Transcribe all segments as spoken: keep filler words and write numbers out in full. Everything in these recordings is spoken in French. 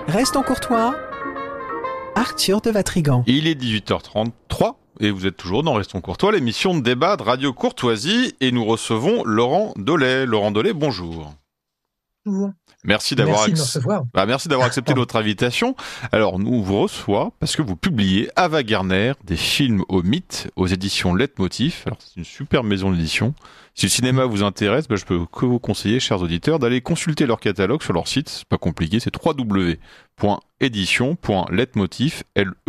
Restons courtois. Arthur de Vatrigan. Il est dix-huit heures trente-trois et vous êtes toujours dans Restons courtois, l'émission de débat de Radio Courtoisie, et nous recevons Laurent Dolay. Laurent Dolay, bonjour. Bonjour. Merci d'avoir, merci, ac... de recevoir. bah, merci d'avoir accepté notre invitation. Alors, nous vous recevons parce que vous publiez à Wagner des films au mythe aux éditions Leitmotiv. Alors, c'est une super maison d'édition. Si le cinéma vous intéresse, bah, je peux que vous conseiller, chers auditeurs, d'aller consulter leur catalogue sur leur site. C'est pas compliqué, c'est w w w point édition point leitmotiv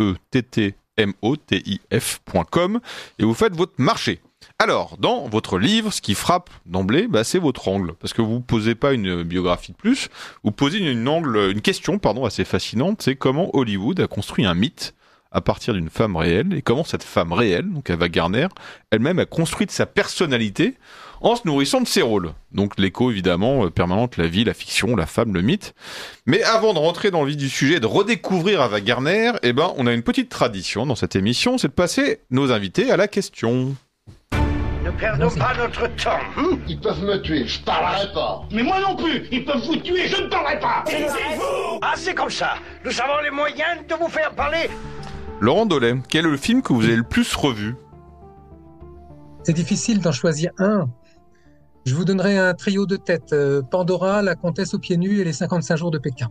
point com et vous faites votre marché. Alors, dans votre livre, ce qui frappe d'emblée, bah, c'est votre angle. Parce que vous ne posez pas une biographie de plus, vous posez une, une, angle, une question pardon, assez fascinante, c'est comment Hollywood a construit un mythe à partir d'une femme réelle, et comment cette femme réelle, donc Ava Gardner, elle-même a construit sa personnalité en se nourrissant de ses rôles. Donc l'écho, évidemment, permanent, la vie, la fiction, la femme, le mythe. Mais avant de rentrer dans le vif du sujet et de redécouvrir Ava Gardner, eh ben, on a une petite tradition dans cette émission, c'est de passer nos invités à la question. Ne perdons pas notre temps. Hein? Ils peuvent me tuer, je parlerai pas. Mais moi non plus, ils peuvent vous tuer, je ne parlerai pas. Taisez-vous. Ah, c'est comme ça. Nous avons les moyens de vous faire parler. Laurent Dolay, quel est le film que vous avez le plus revu? C'est difficile d'en choisir un. Je vous donnerai un trio de tête. Euh, Pandora, La Comtesse aux pieds nus et Les cinquante-cinq jours de Pékin.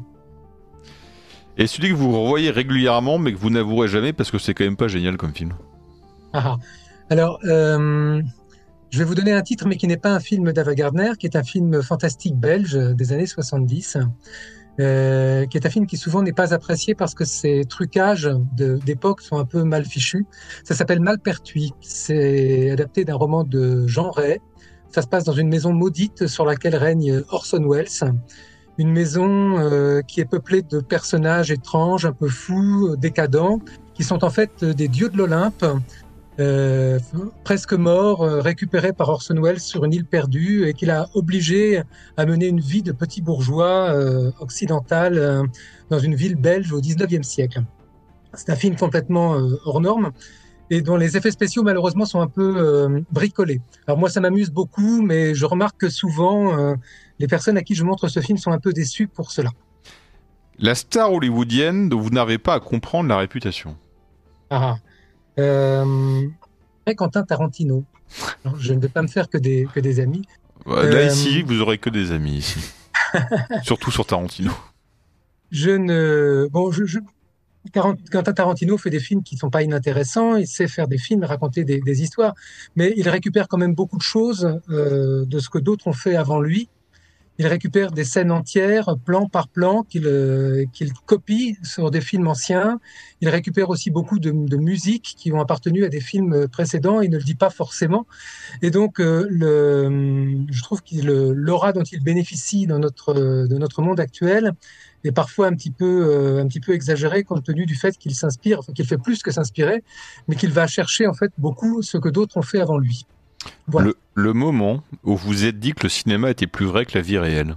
Et celui que vous revoyez régulièrement, mais que vous n'avouerez jamais parce que c'est quand même pas génial comme film. Ah, alors, euh, je vais vous donner un titre, mais qui n'est pas un film d'Ava Gardner, qui est un film fantastique belge des années soixante-dix, euh, qui est un film qui souvent n'est pas apprécié parce que ses trucages de, d'époque sont un peu mal fichus. Ça s'appelle Malpertuis. C'est adapté d'un roman de Jean Ray. Ça se passe dans une maison maudite sur laquelle règne Orson Welles. Une maison euh, qui est peuplée de personnages étranges, un peu fous, décadents, qui sont en fait des dieux de l'Olympe, Euh, presque mort, euh, récupéré par Orson Welles sur une île perdue et qu'il a obligé à mener une vie de petit bourgeois euh, occidental euh, dans une ville belge au dix-neuvième siècle. C'est un film complètement euh, hors norme et dont les effets spéciaux malheureusement sont un peu euh, bricolés. Alors moi ça m'amuse beaucoup, mais je remarque que souvent euh, les personnes à qui je montre ce film sont un peu déçues pour cela. La star hollywoodienne dont vous n'arrivez pas à comprendre la réputation. Ah Euh, Quentin Tarantino. Alors, je ne vais pas me faire que des, que des amis. Là, euh, ici, vous aurez que des amis, ici. Surtout sur Tarantino. Je ne... Bon, je, je... Quentin Tarantino fait des films qui ne sont pas inintéressants, il sait faire des films, raconter des, des histoires, mais il récupère quand même beaucoup de choses euh, de ce que d'autres ont fait avant lui. Il récupère des scènes entières, plan par plan, qu'il, euh, qu'il copie sur des films anciens. Il récupère aussi beaucoup de, de musiques qui ont appartenu à des films précédents. Il ne le dit pas forcément. Et donc, euh, le, je trouve que le, l'aura dont il bénéficie dans notre, de notre monde actuel est parfois un petit peu, euh, un petit peu exagéré compte tenu du fait qu'il s'inspire, enfin, qu'il fait plus que s'inspirer, mais qu'il va chercher en fait beaucoup ce que d'autres ont fait avant lui. Voilà. Le, le moment où vous vous êtes dit que le cinéma était plus vrai que la vie réelle.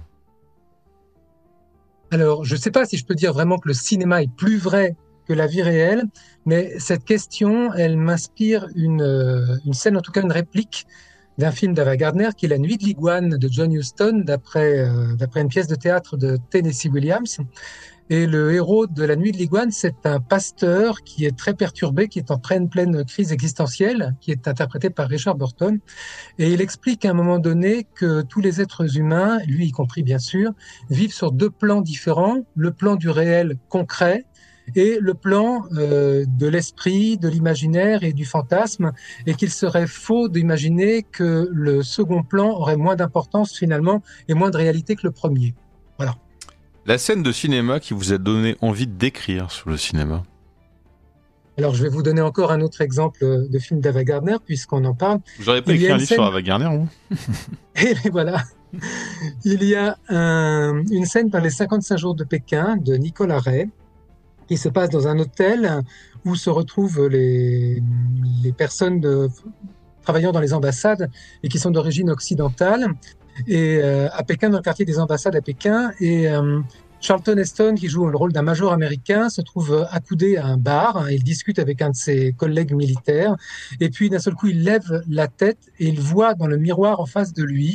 Alors, je ne sais pas si je peux dire vraiment que le cinéma est plus vrai que la vie réelle, mais cette question, elle m'inspire une, euh, une scène, en tout cas une réplique d'un film d'Ava Gardner, qui est La Nuit de l'Iguane de John Huston, d'après, euh, d'après une pièce de théâtre de Tennessee Williams. Et le héros de La Nuit de l'Iguane, c'est un pasteur qui est très perturbé, qui est en pleine, pleine crise existentielle, qui est interprété par Richard Burton. Et il explique à un moment donné que tous les êtres humains, lui y compris bien sûr, vivent sur deux plans différents, le plan du réel concret et le plan euh, de l'esprit, de l'imaginaire et du fantasme, et qu'il serait faux d'imaginer que le second plan aurait moins d'importance finalement et moins de réalité que le premier. Voilà. La scène de cinéma qui vous a donné envie d'écrire sur le cinéma. Alors, je vais vous donner encore un autre exemple de film d'Ava Gardner, puisqu'on en parle. Vous n'aurez pas Il y écrit a un une livre scène... sur Ava Gardner, vous? Et voilà. Il y a un... une scène dans Les cinquante-cinq jours de Pékin de Nicolas Ray, qui se passe dans un hôtel où se retrouvent les, les personnes de... travaillant dans les ambassades et qui sont d'origine occidentale. Et euh, à Pékin, dans le quartier des ambassades à Pékin, et euh, Charlton Heston, qui joue le rôle d'un major américain, se trouve accoudé à un bar. Il discute avec un de ses collègues militaires. Et puis, d'un seul coup, il lève la tête et il voit dans le miroir en face de lui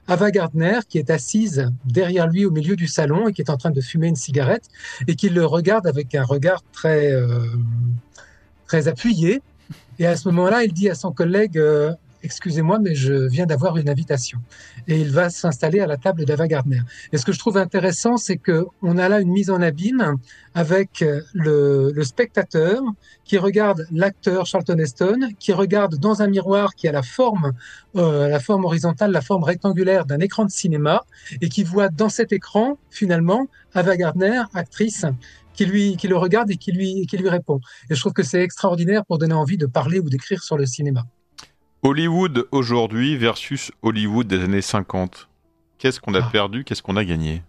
Ava Gardner qui est assise derrière lui au milieu du salon et qui est en train de fumer une cigarette et qui le regarde avec un regard très, euh, très appuyé. Et à ce moment-là, il dit à son collègue euh, « Excusez-moi, mais je viens d'avoir une invitation ». Et il va s'installer à la table d'Ava Gardner. Et ce que je trouve intéressant, c'est qu'on a là une mise en abîme avec le, le spectateur qui regarde l'acteur Charlton Heston, qui regarde dans un miroir qui a la forme, euh, la forme horizontale, la forme rectangulaire d'un écran de cinéma, et qui voit dans cet écran, finalement, Ava Gardner, actrice, qui lui, qui le regarde et qui lui, qui lui répond. Et je trouve que c'est extraordinaire pour donner envie de parler ou d'écrire sur le cinéma. Hollywood aujourd'hui versus Hollywood des années cinquante. Qu'est-ce qu'on a Ah. perdu, qu'est-ce qu'on a gagné?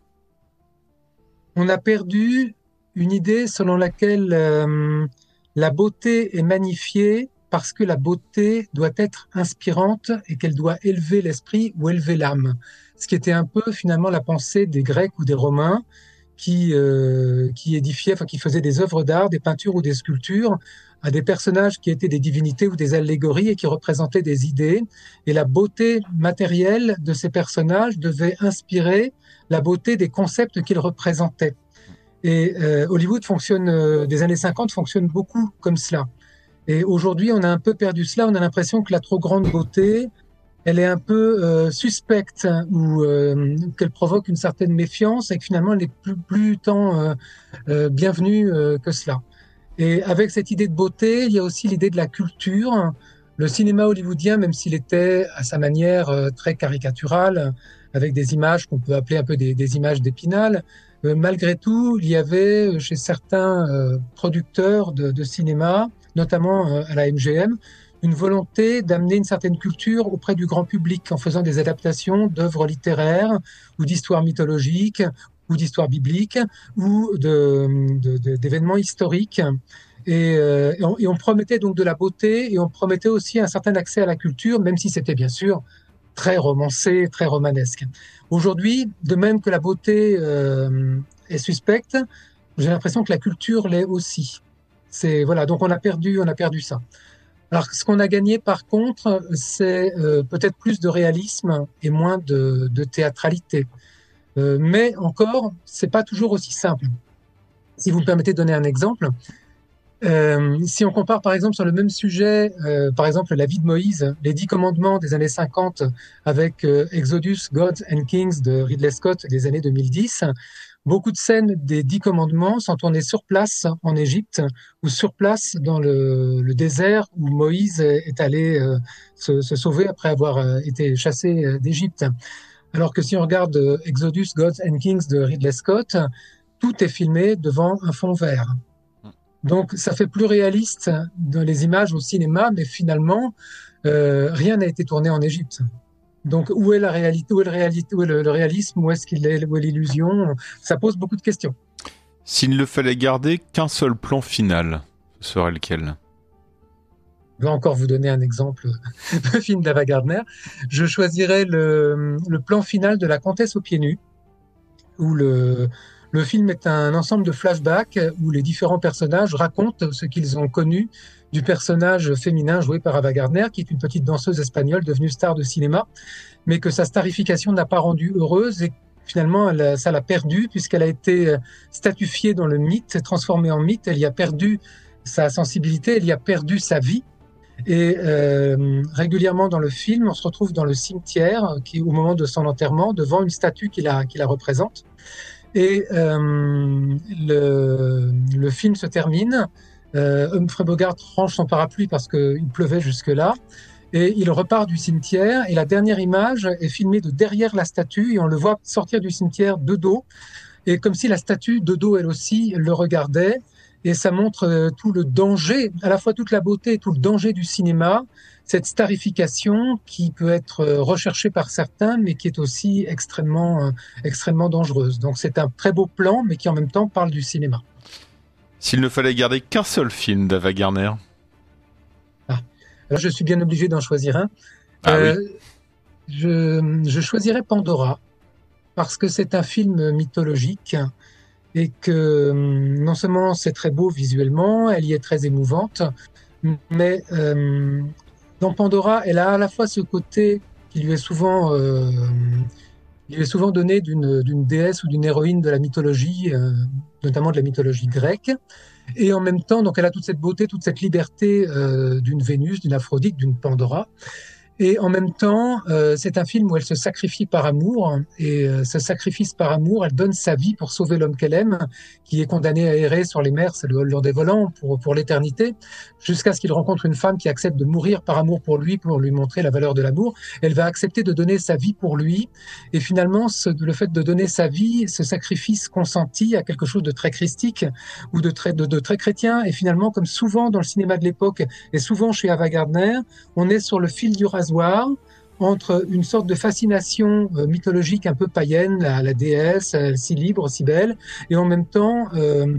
On a perdu une idée selon laquelle euh, la beauté est magnifiée parce que la beauté doit être inspirante et qu'elle doit élever l'esprit ou élever l'âme. Ce qui était un peu finalement la pensée des Grecs ou des Romains qui, euh, qui édifiaient, enfin qui faisaient des œuvres d'art, des peintures ou des sculptures à des personnages qui étaient des divinités ou des allégories et qui représentaient des idées. Et la beauté matérielle de ces personnages devait inspirer la beauté des concepts qu'ils représentaient. Et euh, Hollywood fonctionne, euh, des années cinquante fonctionne beaucoup comme cela. Et aujourd'hui, on a un peu perdu cela. On a l'impression que la trop grande beauté, elle est un peu euh, suspecte, hein, ou euh, qu'elle provoque une certaine méfiance et que finalement, elle n'est plus, plus tant euh, euh, bienvenue euh, que cela. Et avec cette idée de beauté, il y a aussi l'idée de la culture. Le cinéma hollywoodien, même s'il était à sa manière euh, très caricatural, avec des images qu'on peut appeler un peu des, des images d'Épinal, euh, malgré tout, il y avait chez certains euh, producteurs de, de cinéma, notamment euh, à la M G M, une volonté d'amener une certaine culture auprès du grand public en faisant des adaptations d'œuvres littéraires ou d'histoires mythologiques ou d'histoires bibliques ou de, de, de, d'événements historiques. Et, euh, et, on, et on promettait donc de la beauté et on promettait aussi un certain accès à la culture, même si c'était bien sûr très romancé, très romanesque. Aujourd'hui, de même que la beauté euh, est suspecte, j'ai l'impression que la culture l'est aussi. C'est, voilà, donc on a perdu, on a perdu ça. Alors, ce qu'on a gagné, par contre, c'est euh, peut-être plus de réalisme et moins de, de théâtralité. Euh, mais encore, c'est pas toujours aussi simple. Si vous me permettez de donner un exemple, euh, si on compare par exemple sur le même sujet, euh, par exemple la vie de Moïse, les dix commandements des années cinquante avec euh, Exodus, Gods and Kings de Ridley Scott des années deux mille dix, beaucoup de scènes des dix commandements sont tournées sur place en Égypte ou sur place dans le, le désert où Moïse est allé euh, se, se sauver après avoir euh, été chassé euh, d'Égypte. Alors que si on regarde euh, Exodus, Gods and Kings de Ridley Scott, tout est filmé devant un fond vert. Donc ça fait plus réaliste dans les images au cinéma, mais finalement, euh, rien n'a été tourné en Égypte. Donc où est la réalité, où est le, réalité, où est le, le réalisme, où est-ce qu'il est, où est l'illusion? Ça pose beaucoup de questions. S'il ne fallait garder qu'un seul plan final, ce serait lequel? Je vais encore vous donner un exemple de film d'Ava Gardner. Je choisirais le, le plan final de La Comtesse aux pieds nus, où le, le film est un ensemble de flashbacks où les différents personnages racontent ce qu'ils ont connu du personnage féminin joué par Ava Gardner, qui est une petite danseuse espagnole devenue star de cinéma, mais que sa starification n'a pas rendue heureuse et finalement elle, ça l'a perdue puisqu'elle a été statifiée dans le mythe, transformée en mythe. Elle y a perdu sa sensibilité, elle y a perdu sa vie. Et euh, régulièrement dans le film, on se retrouve dans le cimetière, qui, au moment de son enterrement, devant une statue qui la, qui la représente. Et euh, le, le film se termine. Euh, Humphrey Bogart range son parapluie parce qu'il pleuvait jusque-là. Et il repart du cimetière. Et la dernière image est filmée de derrière la statue. Et on le voit sortir du cimetière de dos. Et comme si la statue de dos, elle aussi, le regardait. Et ça montre euh, tout le danger, à la fois toute la beauté et tout le danger du cinéma, cette starification qui peut être euh, recherchée par certains, mais qui est aussi extrêmement, euh, extrêmement dangereuse. Donc c'est un très beau plan, mais qui en même temps parle du cinéma. S'il ne fallait garder qu'un seul film d'Ava Gardner? Ah. Alors je suis bien obligé d'en choisir un. Ah euh, oui. je, je choisirais Pandora, parce que c'est un film mythologique, et que non seulement c'est très beau visuellement, elle y est très émouvante, mais euh, dans Pandora, elle a à la fois ce côté qui qui lui est souvent, euh, il lui est souvent donné d'une, d'une déesse ou d'une héroïne de la mythologie, euh, notamment de la mythologie grecque. Et en même temps, donc elle a toute cette beauté, toute cette liberté euh, d'une Vénus, d'une Aphrodite, d'une Pandora. Et en même temps, euh, c'est un film où elle se sacrifie par amour. Et euh, ce sacrifice par amour, elle donne sa vie pour sauver l'homme qu'elle aime, qui est condamné à errer sur les mers, c'est le Lord des volants, pour, pour l'éternité, jusqu'à ce qu'il rencontre une femme qui accepte de mourir par amour pour lui, pour lui montrer la valeur de l'amour. Elle va accepter de donner sa vie pour lui. Et finalement, ce, le fait de donner sa vie, ce sacrifice consenti à quelque chose de très christique ou de très, de, de très chrétien. Et finalement, comme souvent dans le cinéma de l'époque, et souvent chez Ava Gardner, on est sur le fil du rasoir entre une sorte de fascination euh, mythologique un peu païenne, la, la déesse, euh, si libre, si belle, et en même temps euh,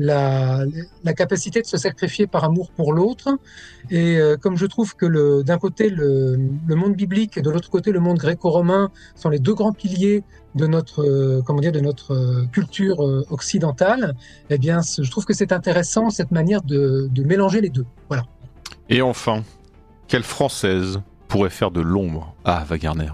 la, la capacité de se sacrifier par amour pour l'autre. Et euh, comme je trouve que le, d'un côté le, le monde biblique et de l'autre côté le monde gréco-romain sont les deux grands piliers de notre, euh, comment dire, de notre euh, culture euh, occidentale, eh bien, je trouve que c'est intéressant cette manière de, de mélanger les deux. Voilà. Et enfin, quelle Française pourrait faire de l'ombre à Ava Gardner?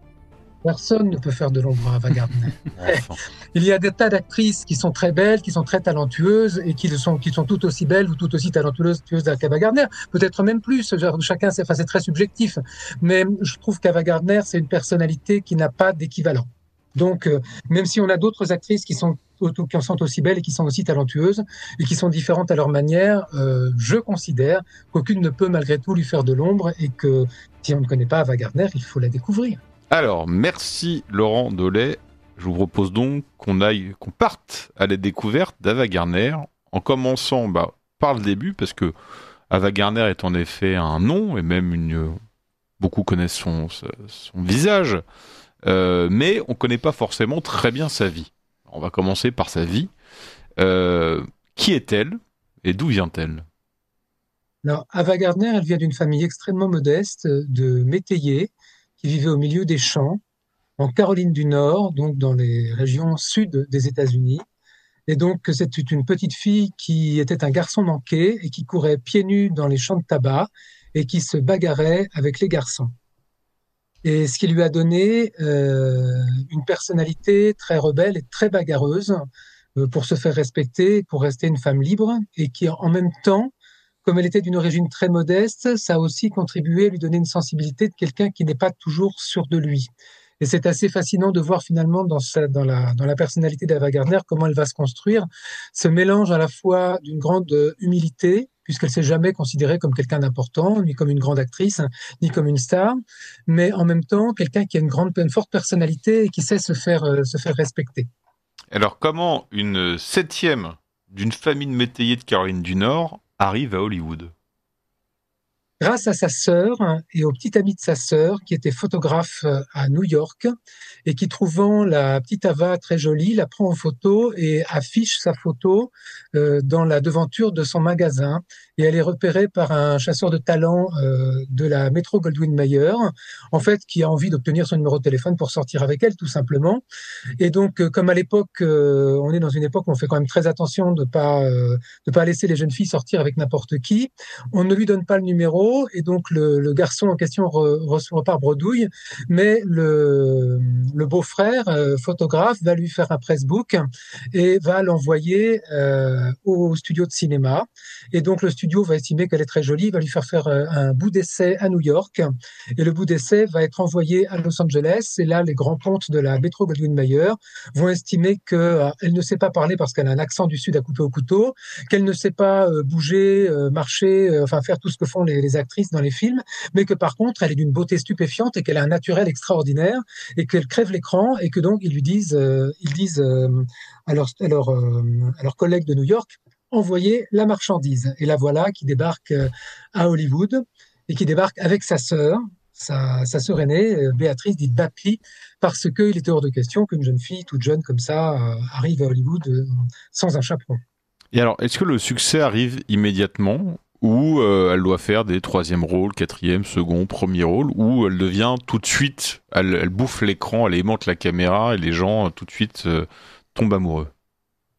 Personne ne peut faire de l'ombre à Ava Gardner. Enfin. Il y a des tas d'actrices qui sont très belles, qui sont très talentueuses et qui sont, qui sont tout aussi belles ou tout aussi talentueuses qu'Ava Gardner. Peut-être même plus. Chacun, c'est, enfin, c'est très subjectif. Mais je trouve qu'Ava Gardner, c'est une personnalité qui n'a pas d'équivalent. Donc, euh, même si on a d'autres actrices qui sont, qui sont aussi belles et qui sont aussi talentueuses et qui sont différentes à leur manière, euh, je considère qu'aucune ne peut malgré tout lui faire de l'ombre et que si on ne connaît pas Ava Gardner, il faut la découvrir. Alors, merci Laurent Dolay. Je vous propose donc qu'on aille, qu'on parte à la découverte d'Ava Gardner, en commençant bah, par le début, parce que Ava Gardner est en effet un nom et même une, beaucoup connaissent son, son visage. Euh, mais on ne connaît pas forcément très bien sa vie. On va commencer par sa vie. Euh, qui est-elle et d'où vient-elle? Alors, Ava Gardner, elle vient d'une famille extrêmement modeste de métayers qui vivaient au milieu des champs en Caroline du Nord, donc dans les régions sud des États-Unis. Et donc, c'était une petite fille qui était un garçon manqué et qui courait pieds nus dans les champs de tabac et qui se bagarrait avec les garçons. Et ce qui lui a donné euh, une personnalité très rebelle et très bagarreuse euh, pour se faire respecter, pour rester une femme libre, et qui en même temps, comme elle était d'une origine très modeste, ça a aussi contribué à lui donner une sensibilité de quelqu'un qui n'est pas toujours sûr de lui. Et c'est assez fascinant de voir finalement dans, sa, dans, la, dans la personnalité d'Ava Gardner comment elle va se construire, ce mélange à la fois d'une grande humilité, puisqu'elle s'est jamais considérée comme quelqu'un d'important, ni comme une grande actrice, ni comme une star, mais en même temps quelqu'un qui a une grande, une forte personnalité et qui sait se faire, euh, se faire respecter. Alors, comment une septième d'une famille de métayers de Caroline du Nord arrive à Hollywood? Grâce à sa sœur et au petit ami de sa sœur, qui était photographe à New York et qui, trouvant la petite Ava très jolie, la prend en photo et affiche sa photo euh, dans la devanture de son magasin. Et elle est repérée par un chasseur de talent euh, de la Metro-Goldwyn-Mayer, en fait, qui a envie d'obtenir son numéro de téléphone pour sortir avec elle, tout simplement. Et donc, euh, comme à l'époque, euh, on est dans une époque où on fait quand même très attention de pas euh, de pas laisser les jeunes filles sortir avec n'importe qui, on ne lui donne pas le numéro. Et donc le, le garçon en question re, re, repart bredouille, mais le, le beau-frère, euh, photographe, va lui faire un pressbook et va l'envoyer euh, au studio de cinéma. Et donc le studio va estimer qu'elle est très jolie, va lui faire faire euh, un bout d'essai à New York, et le bout d'essai va être envoyé à Los Angeles. Et là, les grands pontes de la Metro-Goldwyn-Mayer vont estimer qu'elle euh, ne sait pas parler parce qu'elle a un accent du Sud à couper au couteau, qu'elle ne sait pas euh, bouger, euh, marcher, euh, enfin faire tout ce que font les, les actrice dans les films, mais que par contre, elle est d'une beauté stupéfiante et qu'elle a un naturel extraordinaire et qu'elle crève l'écran et que donc ils lui disent, euh, ils disent euh, à, leur, à, leur, euh, à leurs collègues de New York, envoyez la marchandise. Et la voilà qui débarque euh, à Hollywood et qui débarque avec sa sœur, sa, sa sœur aînée, euh, Béatrice, dite Bappi, parce qu'il était hors de question qu'une jeune fille toute jeune comme ça euh, arrive à Hollywood euh, sans un chaperon. Et alors, est-ce que le succès arrive immédiatement, ou euh, elle doit faire des troisième rôles, quatrième, second, premier rôle, ou elle devient tout de suite, elle, elle bouffe l'écran, elle aimante la caméra et les gens euh, tout de suite euh, tombent amoureux?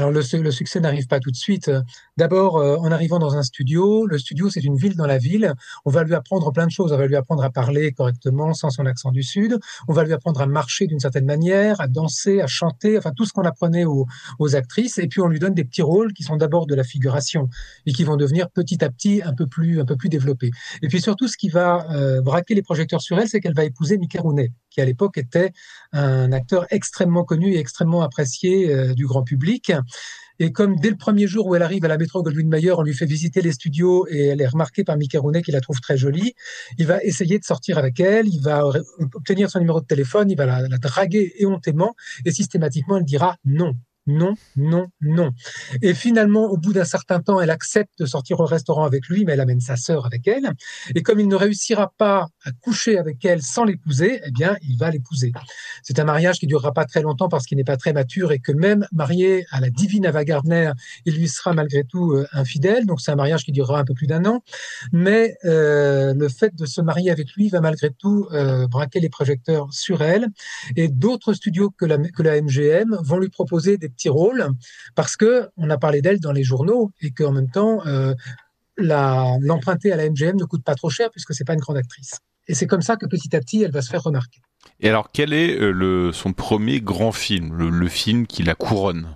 Alors le, su- le succès n'arrive pas tout de suite. D'abord, euh, en arrivant dans un studio, le studio c'est une ville dans la ville. On va lui apprendre plein de choses. On va lui apprendre à parler correctement sans son accent du sud. On va lui apprendre à marcher d'une certaine manière, à danser, à chanter, enfin tout ce qu'on apprenait aux, aux actrices. Et puis on lui donne des petits rôles qui sont d'abord de la figuration et qui vont devenir petit à petit un peu plus un peu plus développés. Et puis surtout, ce qui va euh, braquer les projecteurs sur elle, c'est qu'elle va épouser Mickey Rooney, qui à l'époque était un acteur extrêmement connu et extrêmement apprécié euh, du grand public. Et comme dès le premier jour où elle arrive à la Metro-Goldwyn-Mayer, on lui fait visiter les studios et elle est remarquée par Mickey Rooney qui la trouve très jolie, il va essayer de sortir avec elle, il va obtenir son numéro de téléphone, il va la, la draguer éhontément et systématiquement elle dira non. Non, non, non. Et finalement, au bout d'un certain temps, elle accepte de sortir au restaurant avec lui, mais elle amène sa sœur avec elle. Et comme il ne réussira pas à coucher avec elle sans l'épouser, eh bien, il va l'épouser. C'est un mariage qui durera pas très longtemps parce qu'il n'est pas très mature et que même marié à la divine Ava Gardner, il lui sera malgré tout euh, infidèle. Donc, c'est un mariage qui durera un peu plus d'un an. Mais euh, le fait de se marier avec lui va malgré tout euh, braquer les projecteurs sur elle. Et d'autres studios que la, que la M G M vont lui proposer des petits rôles parce que on a parlé d'elle dans les journaux et qu'en même temps, euh, la, l'emprunter à la M G M ne coûte pas trop cher puisque c'est pas une grande actrice. Et c'est comme ça que petit à petit, elle va se faire remarquer. Et alors, quel est euh, le, son premier grand film, le, le film qui la couronne?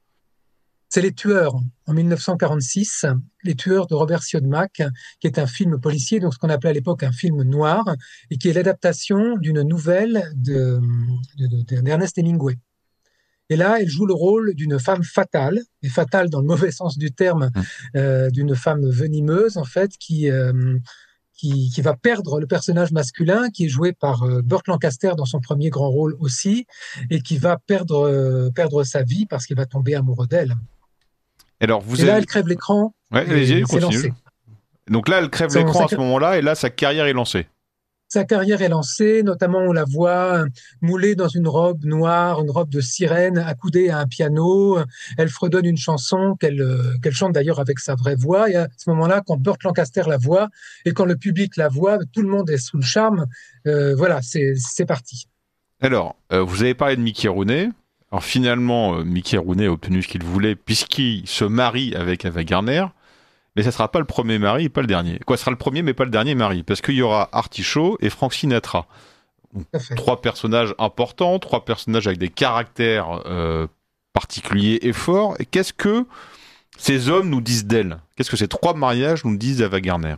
C'est Les Tueurs, en dix-neuf cent quarante-six, Les Tueurs de Robert Siodmak, qui est un film policier, donc ce qu'on appelait à l'époque un film noir, et qui est l'adaptation d'une nouvelle de, de, de, d'Ernest Hemingway. Et là, elle joue le rôle d'une femme fatale, et fatale dans le mauvais sens du terme, euh, d'une femme venimeuse, en fait, qui, euh, qui, qui va perdre le personnage masculin, qui est joué par euh, Burt Lancaster dans son premier grand rôle aussi, et qui va perdre, euh, perdre sa vie parce qu'il va tomber amoureux d'elle. Alors, vous et avez... là, elle crève l'écran. Ouais, allez-y, c'est lancé. Donc là, elle crève Son, l'écran sa, à ce moment-là, et là, sa carrière est lancée. Sa carrière est lancée, notamment on la voit moulée dans une robe noire, une robe de sirène, accoudée à un piano. Elle fredonne une chanson qu'elle, qu'elle chante d'ailleurs avec sa vraie voix. Et à ce moment-là, quand Burt Lancaster la voit et quand le public la voit, tout le monde est sous le charme. Euh, voilà, c'est, c'est parti. Alors, euh, vous avez parlé de Mickey Rooney. Alors finalement, euh, Mickey Rooney a obtenu ce qu'il voulait puisqu'il se marie avec Ava Gardner. Mais ça sera pas le premier mari et pas le dernier. Quoi, ce sera le premier mais pas le dernier mari, parce qu'il y aura Artie Shaw et Frank Sinatra. Trois personnages importants, trois personnages avec des caractères euh, particuliers et forts. Et qu'est-ce que ces hommes nous disent d'elle? Qu'est-ce que ces trois mariages nous disent d'Ava Gardner?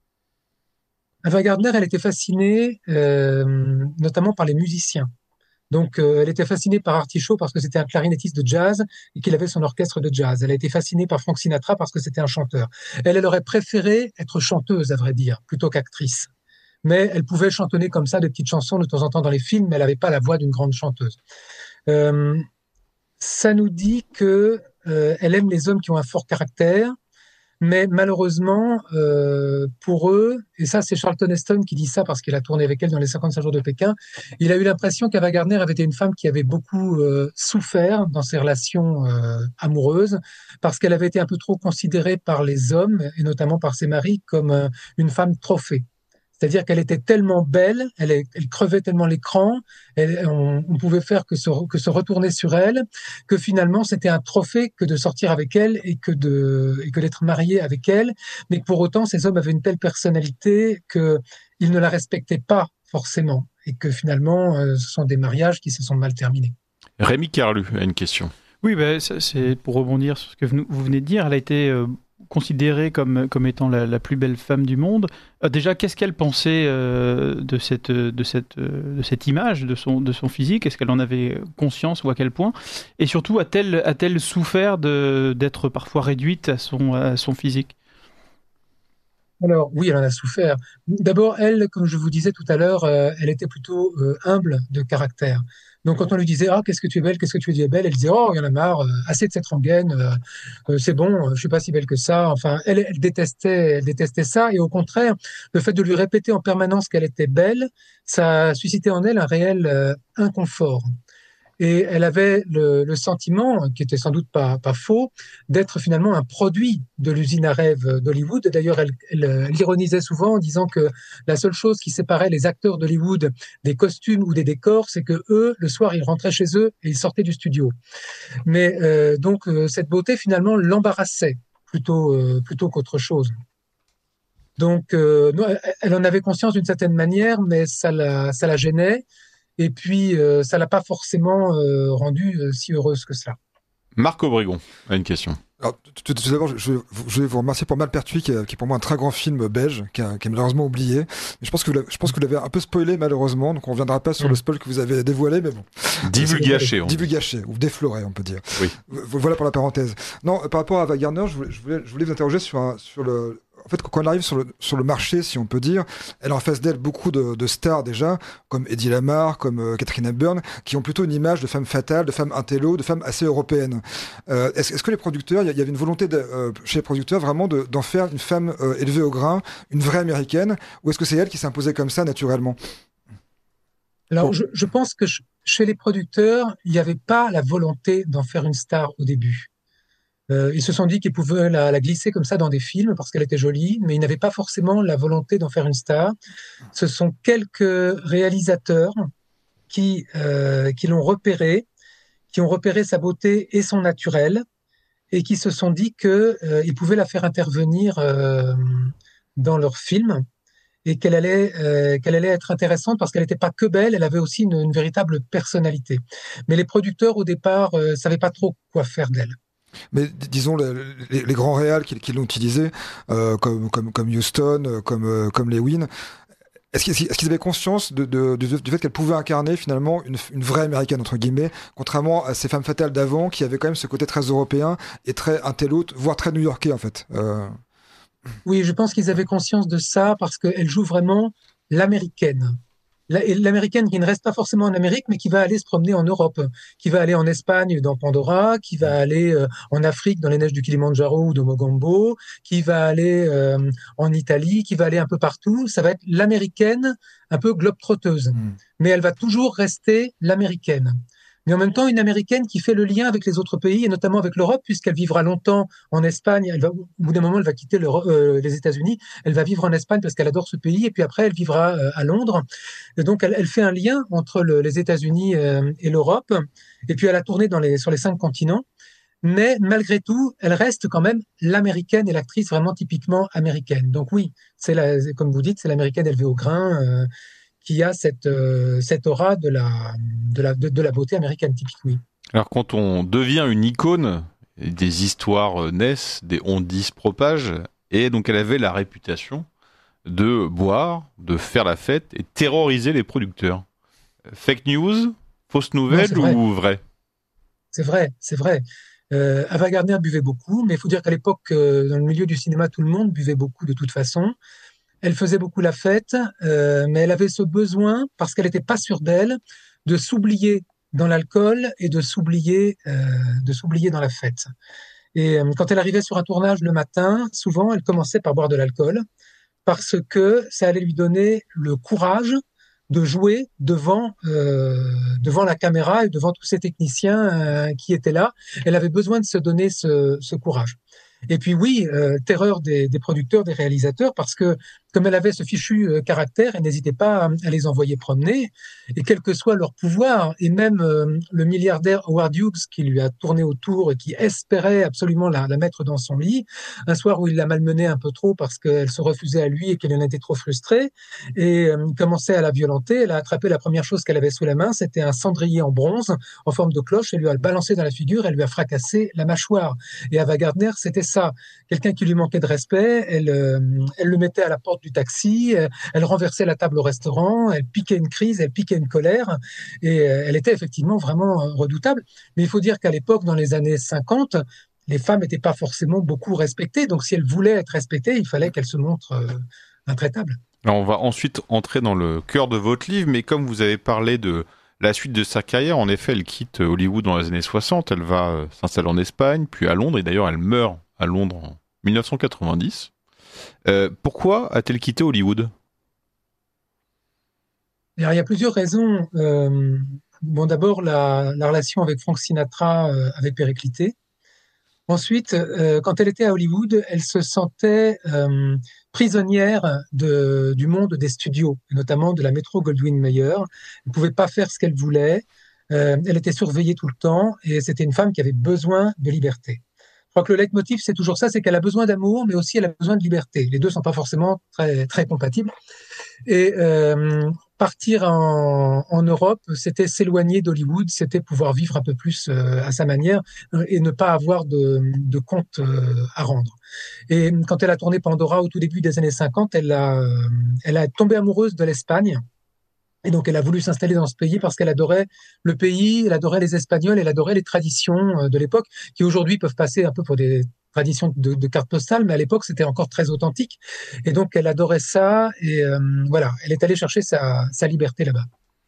Ava Gardner, elle était fascinée euh, notamment par les musiciens. Donc, euh, elle était fascinée par Artie Shaw parce que c'était un clarinettiste de jazz et qu'il avait son orchestre de jazz. Elle a été fascinée par Frank Sinatra parce que c'était un chanteur. Elle, elle aurait préféré être chanteuse, à vrai dire, plutôt qu'actrice. Mais elle pouvait chantonner comme ça des petites chansons de temps en temps dans les films, mais elle n'avait pas la voix d'une grande chanteuse. Euh, ça nous dit que euh, elle aime les hommes qui ont un fort caractère. Mais malheureusement, euh, pour eux, et ça c'est Charlton Heston qui dit ça parce qu'il a tourné avec elle dans les cinquante-cinq jours de Pékin, il a eu l'impression qu'Ava Gardner avait été une femme qui avait beaucoup euh, souffert dans ses relations euh, amoureuses parce qu'elle avait été un peu trop considérée par les hommes, et notamment par ses maris, comme euh, une femme trophée. C'est-à-dire qu'elle était tellement belle, elle, elle crevait tellement l'écran, elle, on, on pouvait faire que se, que se retourner sur elle, que finalement c'était un trophée que de sortir avec elle et que de et que d'être marié avec elle. Mais pour autant, ces hommes avaient une telle personnalité qu'ils ne la respectaient pas forcément et que finalement, euh, ce sont des mariages qui se sont mal terminés. Rémi Carlu a une question. Oui, ben, c'est pour rebondir sur ce que vous venez de dire. Elle a été euh, considérée comme, comme étant la, la plus belle femme du monde. Euh, déjà, qu'est-ce qu'elle pensait euh, de, cette, de, cette, euh, de cette image, de son, de son physique? Est-ce qu'elle en avait conscience ou à quel point? Et surtout, a-t-elle, a-t-elle souffert de, d'être parfois réduite à son, à son physique? Alors oui, elle en a souffert. D'abord, elle, comme je vous disais tout à l'heure, euh, elle était plutôt euh, humble de caractère. Donc quand on lui disait ah qu'est-ce que tu es belle, qu'est-ce que tu es belle, elle disait oh il y en a marre, euh, assez de cette rengaine, euh, euh, c'est bon, euh, je suis pas si belle que ça. Enfin, elle, elle détestait, elle détestait ça et au contraire, le fait de lui répéter en permanence qu'elle était belle, ça suscitait en elle un réel euh, inconfort. Et elle avait le, le sentiment, qui était sans doute pas, pas faux, d'être finalement un produit de l'usine à rêve d'Hollywood. D'ailleurs, elle, elle, elle ironisait souvent en disant que la seule chose qui séparait les acteurs d'Hollywood des costumes ou des décors, c'est que eux, le soir, ils rentraient chez eux et ils sortaient du studio. Mais euh, donc, euh, cette beauté, finalement, l'embarrassait plutôt, euh, plutôt qu'autre chose. Donc, euh, non, elle, elle en avait conscience d'une certaine manière, mais ça la, ça la gênait. Et puis, euh, ça l'a pas forcément euh, rendue euh, si heureuse que cela. Marc Aubrigon a une question. Alors, tout, tout d'abord, je, je vais vous remercier pour Malpertuis, qui, qui est pour moi un très grand film belge, qui, a, qui est malheureusement oublié. Mais je pense que vous je pense que vous l'avez un peu spoilé, malheureusement, donc on ne reviendra pas sur mmh. le spoil que vous avez dévoilé, mais bon. Divulgaché. Divulgaché, ou défloré, on peut dire. Oui. Voilà pour la parenthèse. Non, par rapport à Ava Gardner, je voulais, je voulais, je voulais vous interroger sur, un, sur le... En fait, quand elle arrive sur le, sur le marché, si on peut dire, elle a en face d'elle beaucoup de, de stars déjà, comme Eddie Lamar, comme euh, Katharine Hepburn, qui ont plutôt une image de femme fatale, de femme intello, de femme assez européenne. Euh, est-ce, est-ce que les producteurs, il y, y avait une volonté de, euh, chez les producteurs vraiment de, d'en faire une femme euh, élevée au grain, une vraie américaine, ou est-ce que c'est elle qui s'imposait comme ça naturellement ? Alors, bon. je, je pense que je, chez les producteurs, il n'y avait pas la volonté d'en faire une star au début. Euh, ils se sont dit qu'ils pouvaient la, la glisser comme ça dans des films parce qu'elle était jolie, mais ils n'avaient pas forcément la volonté d'en faire une star. Ce sont quelques réalisateurs qui, euh, qui l'ont repérée, qui ont repéré sa beauté et son naturel, et qui se sont dit qu'ils euh, pouvaient la faire intervenir euh, dans leurs films et qu'elle allait, euh, qu'elle allait être intéressante parce qu'elle n'était pas que belle, elle avait aussi une, une véritable personnalité. Mais les producteurs, au départ, euh, savaient pas trop quoi faire d'elle. Mais disons les, les, les grands réals qui, qui l'ont utilisé, euh, comme, comme, comme Huston, comme, euh, comme Lewin, est-ce qu'ils, est-ce qu'ils avaient conscience de, de, de, du fait qu'elle pouvait incarner finalement une, une vraie américaine, entre guillemets, contrairement à ces femmes fatales d'avant qui avaient quand même ce côté très européen et très intello, voire très new-yorkais en fait euh... Oui, je pense qu'ils avaient conscience de ça parce qu'elle joue vraiment l'américaine. L'américaine qui ne reste pas forcément en Amérique, mais qui va aller se promener en Europe, qui va aller en Espagne dans Pandora, qui va aller euh, en Afrique dans les neiges du Kilimandjaro ou de Mogambo, qui va aller euh, en Italie, qui va aller un peu partout. Ça va être l'américaine un peu globe-trotteuse. Mmh. Mais elle va toujours rester l'américaine. Mais en même temps, une américaine qui fait le lien avec les autres pays, et notamment avec l'Europe, puisqu'elle vivra longtemps en Espagne. Elle va, au bout d'un moment, elle va quitter euh, les États-Unis. Elle va vivre en Espagne parce qu'elle adore ce pays, et puis après, elle vivra euh, à Londres. Et donc, elle, elle fait un lien entre le, les États-Unis euh, et l'Europe. Et puis, elle a tourné dans les, sur les cinq continents. Mais malgré tout, elle reste quand même l'américaine et l'actrice vraiment typiquement américaine. Donc oui, c'est la, comme vous dites, c'est l'américaine élevée au grain. Euh, qui a cette, euh, cette aura de la, de, la, de, de la beauté américaine typique, oui. Alors quand on devient une icône, des histoires naissent, des on-dit se propagent, et donc elle avait la réputation de boire, de faire la fête et terroriser les producteurs. Fake news, fausse nouvelle non, vrai. ou vrai ? C'est vrai, c'est vrai. Euh, Ava Gardner buvait beaucoup, mais il faut dire qu'à l'époque, euh, dans le milieu du cinéma, tout le monde buvait beaucoup de toute façon. Elle faisait beaucoup la fête, euh, mais elle avait ce besoin, parce qu'elle n'était pas sûre d'elle, de s'oublier dans l'alcool et de s'oublier, euh, de s'oublier dans la fête. Et euh, quand elle arrivait sur un tournage le matin, souvent, elle commençait par boire de l'alcool, parce que ça allait lui donner le courage de jouer devant, euh, devant la caméra et devant tous ces techniciens euh, qui étaient là. Elle avait besoin de se donner ce, ce courage. Et puis oui, euh, terreur des, des producteurs, des réalisateurs, parce que comme elle avait ce fichu euh, caractère, elle n'hésitait pas à, à les envoyer promener, et quel que soit leur pouvoir, et même euh, le milliardaire Howard Hughes qui lui a tourné autour et qui espérait absolument la, la mettre dans son lit, un soir où il l'a malmenée un peu trop parce qu'elle se refusait à lui et qu'elle en était trop frustrée, et euh, commençait à la violenter. Elle a attrapé la première chose qu'elle avait sous la main, c'était un cendrier en bronze en forme de cloche, elle lui a balancé dans la figure, elle lui a fracassé la mâchoire. Et Ava Gardner, c'était ça, quelqu'un qui lui manquait de respect, elle, euh, elle le mettait à la porte du taxi, euh, elle renversait la table au restaurant, elle piquait une crise, elle piquait une colère, et euh, elle était effectivement vraiment euh, redoutable. Mais il faut dire qu'à l'époque, dans les années cinquante, les femmes n'étaient pas forcément beaucoup respectées, donc si elles voulaient être respectées, il fallait qu'elles se montrent euh, intraitables. Alors on va ensuite entrer dans le cœur de votre livre, mais comme vous avez parlé de la suite de sa carrière, en effet, elle quitte Hollywood dans les années soixante, elle va euh, s'installer en Espagne, puis à Londres, et d'ailleurs elle meurt à Londres en dix-neuf cent quatre-vingt-dix. Euh, pourquoi a-t-elle quitté Hollywood ? Alors, il y a plusieurs raisons. Euh, Bon, d'abord, la, la relation avec Frank Sinatra euh, avait périclité. Ensuite, euh, quand elle était à Hollywood, elle se sentait euh, prisonnière de, du monde des studios, et notamment de la Metro-Goldwyn-Mayer. Elle ne pouvait pas faire ce qu'elle voulait. Euh, elle était surveillée tout le temps et c'était une femme qui avait besoin de liberté. Je crois que le leitmotiv, c'est toujours ça, c'est qu'elle a besoin d'amour, mais aussi elle a besoin de liberté. Les deux ne sont pas forcément très, très compatibles. Et euh, partir en, en Europe, c'était s'éloigner d'Hollywood, c'était pouvoir vivre un peu plus euh, à sa manière euh, et ne pas avoir de, de compte euh, à rendre. Et quand elle a tourné Pandora au tout début des années cinquante, elle a, euh, elle a tombé amoureuse de l'Espagne. Et donc, elle a voulu s'installer dans ce pays parce qu'elle adorait le pays, elle adorait les Espagnols, elle adorait les traditions de l'époque, qui aujourd'hui peuvent passer un peu pour des traditions de, de cartes postales, mais à l'époque, c'était encore très authentique. Et donc, elle adorait ça, et euh, voilà, elle est allée chercher sa, sa liberté là-bas.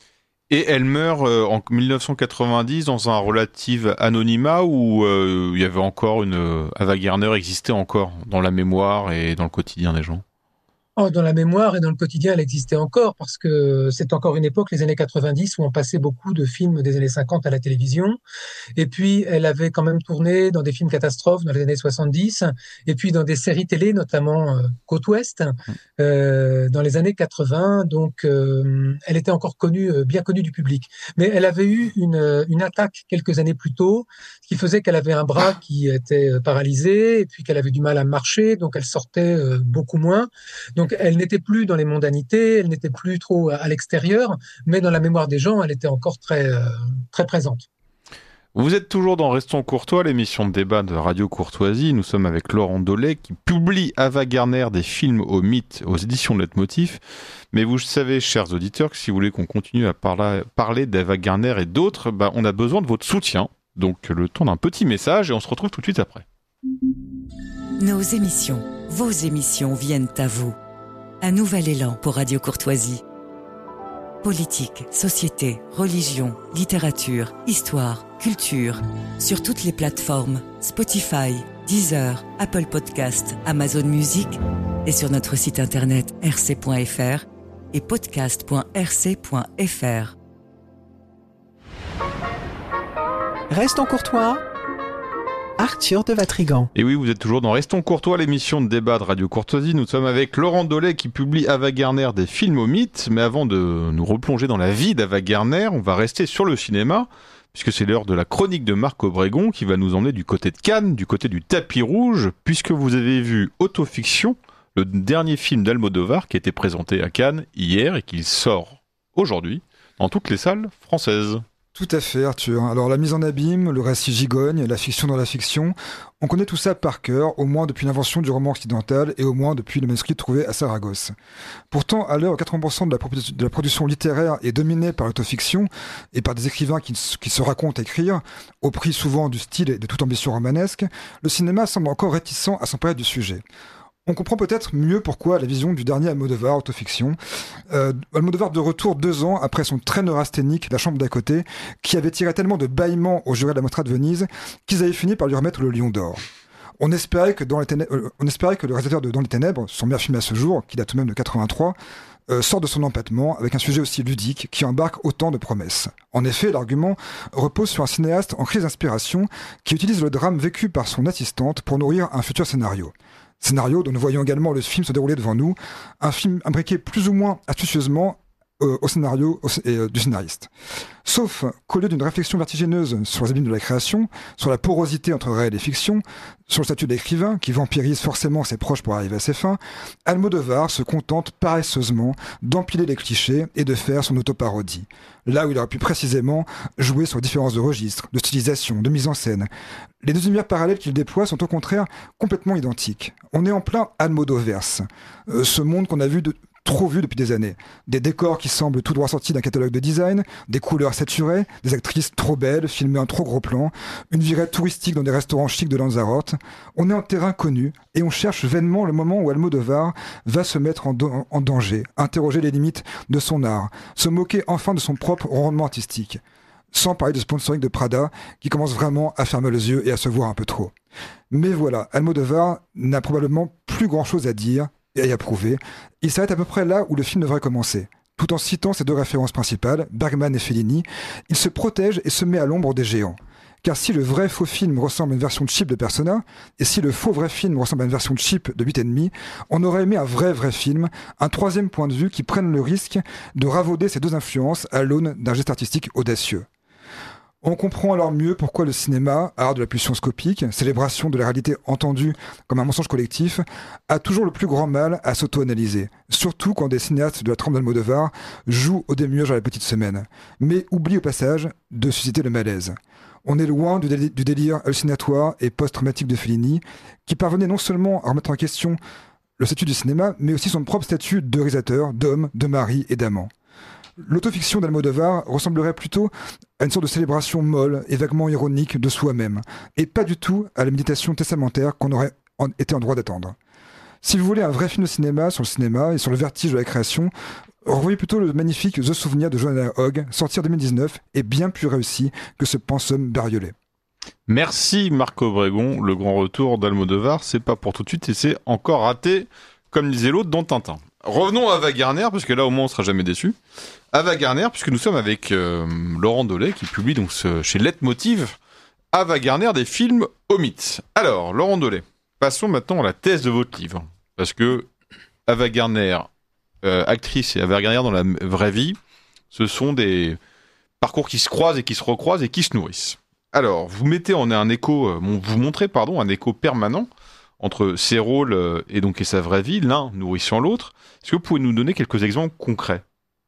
Et elle meurt euh, en dix-neuf cent quatre-vingt-dix dans un relatif anonymat où euh, il y avait encore une... Euh, Ava Gardner existait encore dans la mémoire et dans le quotidien des gens. Oh, dans la mémoire et dans le quotidien, elle existait encore parce que c'est encore une époque, les années quatre-vingt-dix, où on passait beaucoup de films des années cinquante à la télévision. Et puis, elle avait quand même tourné dans des films catastrophes dans les années soixante-dix, et puis dans des séries télé, notamment euh, Côte Ouest, euh, dans les années quatre-vingts. Donc, euh, elle était encore connue, euh, bien connue du public. Mais elle avait eu une, une attaque quelques années plus tôt, ce qui faisait qu'elle avait un bras qui était paralysé, et puis qu'elle avait du mal à marcher, donc elle sortait euh, beaucoup moins. Donc, elle n'était plus dans les mondanités, elle n'était plus trop à l'extérieur, mais dans la mémoire des gens, elle était encore très, euh, très présente. Vous êtes toujours dans Restons Courtois, l'émission de débat de Radio Courtoisie. Nous sommes avec Laurent Dolez qui publie Ava Gardner, des films au mythe aux éditions Leitmotiv. Mais vous savez, chers auditeurs, que si vous voulez qu'on continue à parler, parler d'Ava Gardner et d'autres, bah, on a besoin de votre soutien. Donc le temps d'un petit message et on se retrouve tout de suite après. Nos émissions, vos émissions viennent à vous. Un nouvel élan pour Radio Courtoisie. Politique, société, religion, littérature, histoire, culture. Sur toutes les plateformes, Spotify, Deezer, Apple Podcast, Amazon Music et sur notre site internet r c point f r et podcast point r c point f r. Restons courtois. Arthur de Vatrigan. Et oui, vous êtes toujours dans Restons Courtois, l'émission de débat de Radio Courtoisie. Nous sommes avec Laurent Dolez qui publie Ava Gardner, des films au mythe. Mais avant de nous replonger dans la vie d'Ava Gardner, on va rester sur le cinéma, puisque c'est l'heure de la chronique de Marc Obregon qui va nous emmener du côté de Cannes, du côté du tapis rouge, puisque vous avez vu Autofiction, le dernier film d'Almodovar qui a été présenté à Cannes hier et qui sort aujourd'hui dans toutes les salles françaises. Tout à fait, Arthur. Alors, la mise en abîme, le récit gigogne, la fiction dans la fiction, on connaît tout ça par cœur, au moins depuis l'invention du roman occidental et au moins depuis le manuscrit trouvé à Saragosse. Pourtant, à l'heure où quatre-vingts pour cent de la, produ- de la production littéraire est dominée par l'autofiction et par des écrivains qui, qui se racontent écrire, au prix souvent du style et de toute ambition romanesque, le cinéma semble encore réticent à s'emparer du sujet. On comprend peut-être mieux pourquoi la vision du dernier Almodovar, Autofiction. Euh, Almodovar de retour deux ans après son très neurasthénique La chambre d'à côté, qui avait tiré tellement de bâillements au juré de la Mostra de Venise qu'ils avaient fini par lui remettre le Lion d'or. On espérait que, dans les ténèbres, euh, on espérait que le réalisateur de Dans les ténèbres, son meilleur film à ce jour, qui date tout de même de quatre-vingt-trois, euh, sort de son empattement avec un sujet aussi ludique qui embarque autant de promesses. En effet, l'argument repose sur un cinéaste en crise d'inspiration qui utilise le drame vécu par son assistante pour nourrir un futur scénario. Scénario dont nous voyons également le film se dérouler devant nous, un film imbriqué plus ou moins astucieusement euh, au scénario au, et, euh, du scénariste. Sauf qu'au lieu d'une réflexion vertigineuse sur les abîmes de la création, sur la porosité entre réel et fiction, sur le statut d'écrivain qui vampirise forcément ses proches pour arriver à ses fins, Almodovar se contente paresseusement d'empiler les clichés et de faire son autoparodie. Là où il aurait pu précisément jouer sur les différences de registre, de stylisation, de mise en scène. Les deux univers parallèles qu'il déploie sont au contraire complètement identiques. On est en plein Almodoverse, euh, ce monde qu'on a vu de... trop vu depuis des années. Des décors qui semblent tout droit sortis d'un catalogue de design, des couleurs saturées, des actrices trop belles, filmées en trop gros plan, une virée touristique dans des restaurants chics de Lanzarote. On est en terrain connu et on cherche vainement le moment où Almodovar va se mettre en, do- en danger, interroger les limites de son art, se moquer enfin de son propre rendement artistique. Sans parler de sponsoring de Prada, qui commence vraiment à fermer les yeux et à se voir un peu trop. Mais voilà, Almodovar n'a probablement plus grand-chose à dire et à y approuver. Il s'arrête à peu près là où le film devrait commencer. tout en citant ses deux références principales, Bergman et Fellini, il se protège et se met à l'ombre des géants. Car si le vrai faux film ressemble à une version cheap de Persona, et si le faux vrai film ressemble à une version cheap de huit et demi, on aurait aimé un vrai vrai film, un troisième point de vue qui prenne le risque de ravauder ces deux influences à l'aune d'un geste artistique audacieux. On comprend alors mieux pourquoi le cinéma, art de la pulsion scopique, célébration de la réalité entendue comme un mensonge collectif, a toujours le plus grand mal à s'auto-analyser, surtout quand des cinéastes de la trempe d'Almodovar jouent au démiurge à la petite semaine, mais oublient au passage de susciter le malaise. On est loin du, déli- du délire hallucinatoire et post-traumatique de Fellini, qui parvenait non seulement à remettre en question le statut du cinéma, mais aussi son propre statut de réalisateur, d'homme, de mari et d'amant. L'autofiction d'Almodovar ressemblerait plutôt à une sorte de célébration molle et vaguement ironique de soi-même, et pas du tout à la méditation testamentaire qu'on aurait en- été en droit d'attendre. Si vous voulez un vrai film de cinéma sur le cinéma et sur le vertige de la création, revoyez plutôt le magnifique The Souvenir de Joanna Hogg, sorti en deux mille dix-neuf et bien plus réussi que ce pensum bariolé. Merci Marc Obregon, le grand retour d'Almodovar, c'est pas pour tout de suite et c'est encore raté, comme disait l'autre dans Tintin. Revenons à Ava Gardner, parce que là au moins on sera jamais déçu. Ava Gardner, puisque nous sommes avec euh, Laurent Dolay, qui publie donc ce, chez Leitmotiv, Ava Gardner des films au mythe. Alors, Laurent Dolay, passons maintenant à la thèse de votre livre, parce que Ava Gardner, euh, actrice et Ava Gardner dans la vraie vie, ce sont des parcours qui se croisent et qui se recroisent et qui se nourrissent. Alors, vous mettez en un écho, euh, vous montrez pardon, un écho permanent entre ses rôles euh, et donc et sa vraie vie, l'un nourrissant l'autre. Est-ce que vous pouvez nous donner quelques exemples concrets ?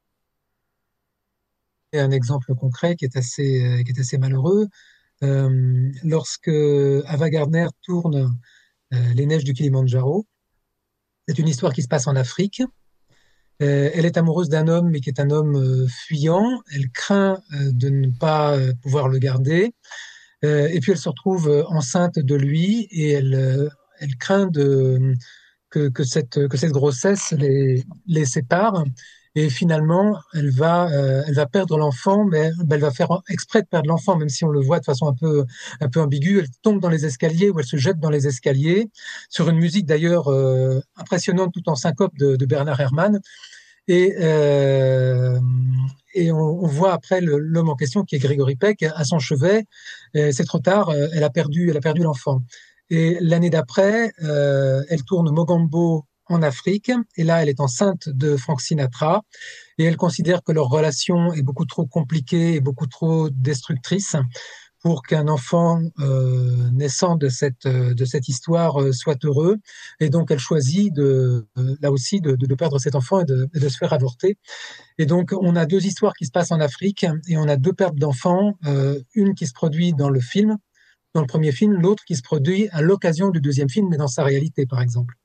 Un exemple concret qui est assez, euh, qui est assez malheureux. Euh, lorsque Ava Gardner tourne euh, Les Neiges du Kilimandjaro, c'est une histoire qui se passe en Afrique. Euh, elle est amoureuse d'un homme, mais qui est un homme euh, fuyant. Elle craint euh, de ne pas euh, pouvoir le garder. Euh, et puis elle se retrouve euh, enceinte de lui et elle, euh, elle craint de, que, que, cette, que cette grossesse les, les sépare. Et finalement, elle va, euh, elle va perdre l'enfant, mais ben, elle va faire exprès de perdre l'enfant, même si on le voit de façon un peu, un peu ambiguë. Elle tombe dans les escaliers ou elle se jette dans les escaliers, sur une musique d'ailleurs euh, impressionnante, tout en syncope de, de Bernard Herrmann. Et, euh, et on, on voit après le, l'homme en question, qui est Grégory Peck, à son chevet. Et c'est trop tard, elle a perdu, elle a perdu l'enfant. Et l'année d'après, euh, elle tourne Mogambo en Afrique, et là, elle est enceinte de Frank Sinatra, et elle considère que leur relation est beaucoup trop compliquée et beaucoup trop destructrice pour qu'un enfant euh, naissant de cette de cette histoire euh, soit heureux, et donc elle choisit de euh, là aussi de, de perdre cet enfant et de, de se faire avorter. Et donc on a deux histoires qui se passent en Afrique, et on a deux pertes d'enfants, euh, une qui se produit dans le film, dans le premier film, l'autre qui se produit à l'occasion du deuxième film, mais dans sa réalité, par exemple.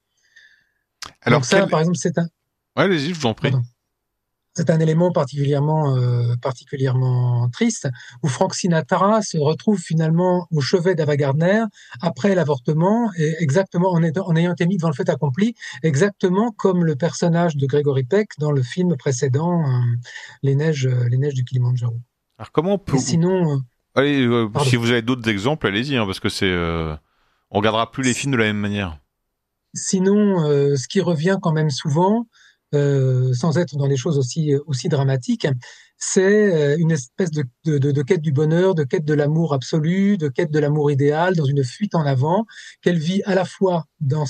Alors donc ça, quel... par exemple, c'est un. Ouais, allez-y, je vous en prie. Pardon. C'est un élément particulièrement, euh, particulièrement triste, où Frank Sinatra se retrouve finalement au chevet d'Ava Gardner après l'avortement, et exactement en, étant, en ayant été mis devant le fait accompli, exactement comme le personnage de Grégory Peck dans le film précédent, euh, Les Neiges, Les Neiges du Kilimandjaro. Alors comment on peut... Et sinon, euh... allez, euh, si vous avez d'autres exemples, allez-y, hein, parce que c'est, euh... on regardera plus les films de la même manière. Sinon, euh, ce qui revient quand même souvent, Euh, sans être dans des choses aussi aussi dramatiques, c'est une espèce de, de, de, de quête du bonheur, de quête de l'amour absolu, de quête de l'amour idéal, dans une fuite en avant qu'elle vit à la fois dans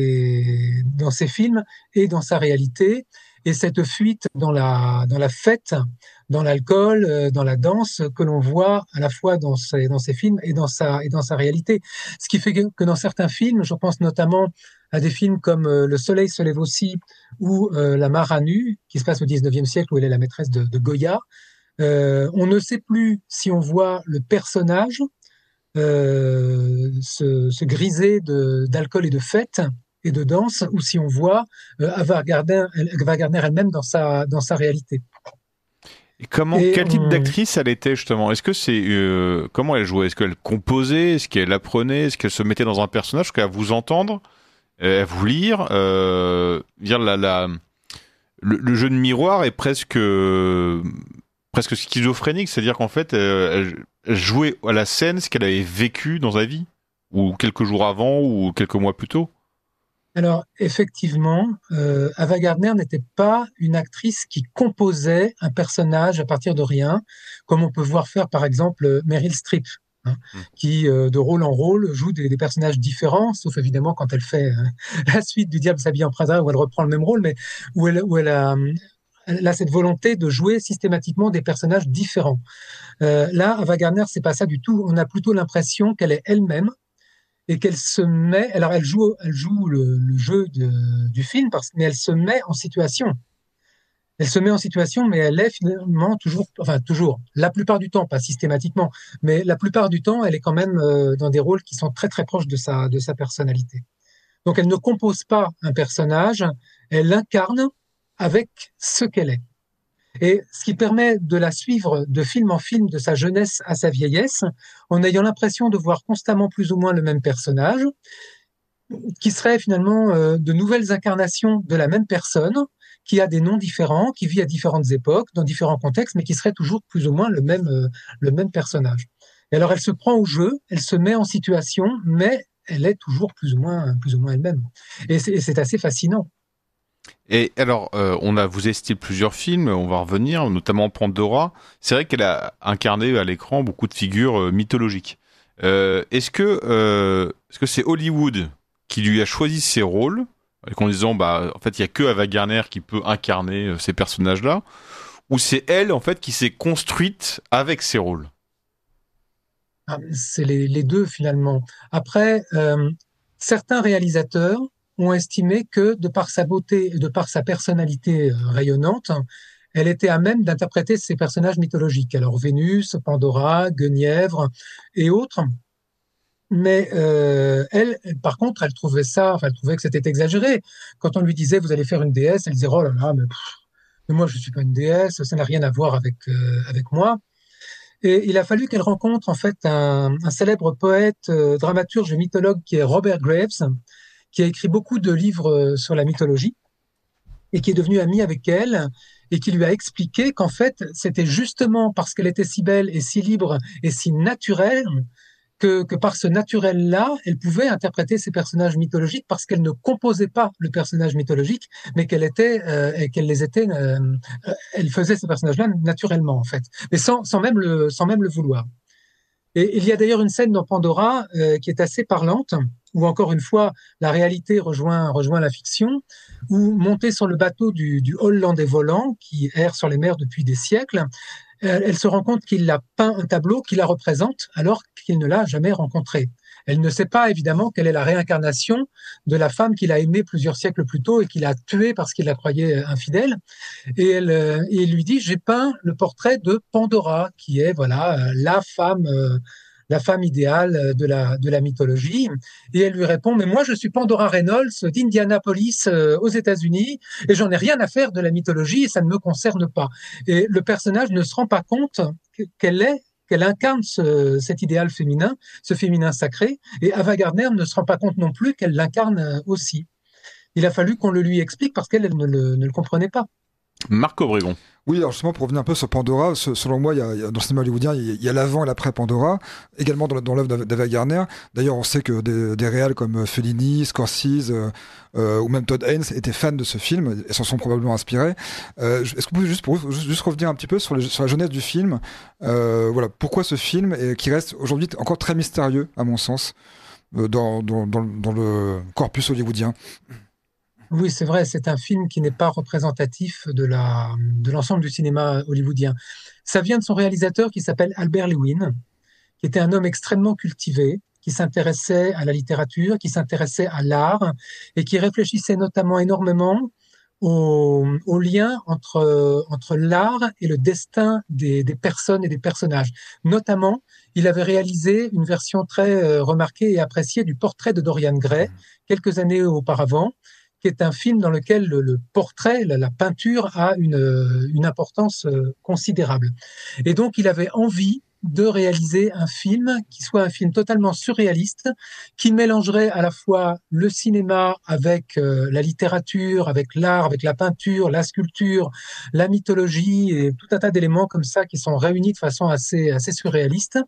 ses dans ses films et dans sa réalité. Et cette fuite dans la dans la fête, dans l'alcool, dans la danse, que l'on voit à la fois dans ses dans ses films et dans sa et dans sa réalité. Ce qui fait que, que dans certains films, je pense notamment à des films comme euh, Le Soleil se lève aussi, ou euh, La Mare à nu, qui se passe au dix-neuvième siècle, où elle est la maîtresse de, de Goya. Euh, on ne sait plus si on voit le personnage euh, se, se griser de, d'alcool et de fête et de danse, ou si on voit euh, Ava Gardner, Ava Gardner elle-même dans sa, dans sa réalité. Et comment, et quel on... type d'actrice elle était justement ? Est-ce que c'est euh, comment elle jouait ? Est-ce qu'elle composait ? Est-ce qu'elle apprenait ? Est-ce qu'elle se mettait dans un personnage jusqu'à vous entendre ? À vous lire, euh, dire la, la, le, le jeu de miroir est presque, euh, presque schizophrénique, c'est-à-dire qu'en fait, euh, elle jouait à la scène ce qu'elle avait vécu dans sa vie, ou quelques jours avant, ou quelques mois plus tôt. Alors, effectivement, euh, Ava Gardner n'était pas une actrice qui composait un personnage à partir de rien, comme on peut voir faire, par exemple, Meryl Streep, hein, mmh. qui, euh, de rôle en rôle, joue des, des personnages différents, sauf évidemment quand elle fait euh, la suite du Diable s'habille en Prada, où elle reprend le même rôle, mais où elle, où elle a... Elle a cette volonté de jouer systématiquement des personnages différents. Euh, là, Ava Gardner, c'est pas ça du tout. On a plutôt l'impression qu'elle est elle-même et qu'elle se met. Alors, elle joue, elle joue le, le jeu de, du film, parce, mais elle se met en situation. Elle se met en situation, mais elle est finalement toujours, enfin toujours, la plupart du temps, pas systématiquement, mais la plupart du temps, elle est quand même euh, dans des rôles qui sont très très proches de sa de sa personnalité. Donc, elle ne compose pas un personnage, elle l'incarne avec ce qu'elle est. Et ce qui permet de la suivre de film en film, de sa jeunesse à sa vieillesse, en ayant l'impression de voir constamment plus ou moins le même personnage, qui serait finalement euh, de nouvelles incarnations de la même personne, qui a des noms différents, qui vit à différentes époques, dans différents contextes, mais qui serait toujours plus ou moins le même, euh, le même personnage. Et alors elle se prend au jeu, elle se met en situation, mais elle est toujours plus ou moins, plus ou moins elle-même. Et c'est, et c'est assez fascinant. Et alors, euh, on a vous cité plusieurs films, on va revenir, notamment Pandora. C'est vrai qu'elle a incarné à l'écran beaucoup de figures euh, mythologiques. Euh, est-ce que euh, est-ce que c'est Hollywood qui lui a choisi ses rôles, en disant bah en fait il y a que Ava Gardner qui peut incarner euh, ces personnages-là, ou c'est elle en fait qui s'est construite avec ses rôles? Ah, c'est les, les deux finalement. Après, euh, certains réalisateurs ont estimé que, de par sa beauté et de par sa personnalité rayonnante, elle était à même d'interpréter ces personnages mythologiques. Alors Vénus, Pandora, Guenièvre et autres. Mais euh, elle, par contre, elle trouvait ça, enfin, elle trouvait que c'était exagéré. Quand on lui disait, vous allez faire une déesse, elle disait, oh là là, mais, pff, mais moi je suis pas une déesse, ça n'a rien à voir avec euh, avec moi. Et il a fallu qu'elle rencontre en fait un, un célèbre poète, euh, dramaturge et mythologue qui est Robert Graves, qui a écrit beaucoup de livres sur la mythologie et qui est devenu ami avec elle et qui lui a expliqué qu'en fait, c'était justement parce qu'elle était si belle et si libre et si naturelle que, que par ce naturel-là, elle pouvait interpréter ces personnages mythologiques parce qu'elle ne composait pas le personnage mythologique, mais qu'elle était, euh, et qu'elle les était, euh, elle faisait ces personnages-là naturellement, en fait, mais sans, sans même le, sans même le vouloir. Et il y a d'ailleurs une scène dans Pandora euh, qui est assez parlante, où encore une fois, la réalité rejoint, rejoint la fiction, où montée sur le bateau du, du Hollandais volant, qui erre sur les mers depuis des siècles, elle, elle se rend compte qu'il a peint un tableau qui la représente, alors qu'il ne l'a jamais rencontrée. Elle ne sait pas, évidemment, quelle est la réincarnation de la femme qu'il a aimée plusieurs siècles plus tôt et qu'il a tuée parce qu'il la croyait infidèle. Et, elle, et il lui dit, j'ai peint le portrait de Pandora, qui est, voilà, la femme, euh, la femme idéale de la, de la mythologie. Et elle lui répond, mais moi, je suis Pandora Reynolds d'Indianapolis euh, aux États-Unis et j'en ai rien à faire de la mythologie et ça ne me concerne pas. Et le personnage ne se rend pas compte qu'elle est qu'elle incarne ce, cet idéal féminin, ce féminin sacré, et Ava Gardner ne se rend pas compte non plus qu'elle l'incarne aussi. Il a fallu qu'on le lui explique parce qu'elle elle ne, le, ne le comprenait pas. Marc Obregon. Oui, alors justement, pour revenir un peu sur Pandora, selon moi, il y a, il y a, dans le cinéma hollywoodien, il y a l'avant et l'après Pandora, également dans, dans l'œuvre d'Ava Gardner. D'ailleurs, on sait que des, des réals comme Fellini, Scorsese euh, euh, ou même Todd Haynes étaient fans de ce film et s'en sont probablement inspirés. Euh, est-ce que vous pouvez juste, pour, juste, juste revenir un petit peu sur, les, sur la jeunesse du film, euh, voilà, pourquoi ce film, et qui reste aujourd'hui encore très mystérieux, à mon sens, euh, dans, dans, dans, dans le corpus hollywoodien? Oui, c'est vrai, c'est un film qui n'est pas représentatif de la, de l'ensemble du cinéma hollywoodien. Ça vient de son réalisateur qui s'appelle Albert Lewin, qui était un homme extrêmement cultivé, qui s'intéressait à la littérature, qui s'intéressait à l'art et qui réfléchissait notamment énormément au, au lien entre, entre l'art et le destin des, des personnes et des personnages. Notamment, il avait réalisé une version très remarquée et appréciée du Portrait de Dorian Gray quelques années auparavant, qui est un film dans lequel le, le portrait, la, la peinture a une, une importance considérable. Et donc, il avait envie de réaliser un film qui soit un film totalement surréaliste, qui mélangerait à la fois le cinéma avec euh, la littérature, avec l'art, avec la peinture, la sculpture, la mythologie et tout un tas d'éléments comme ça qui sont réunis de façon assez, assez surréaliste,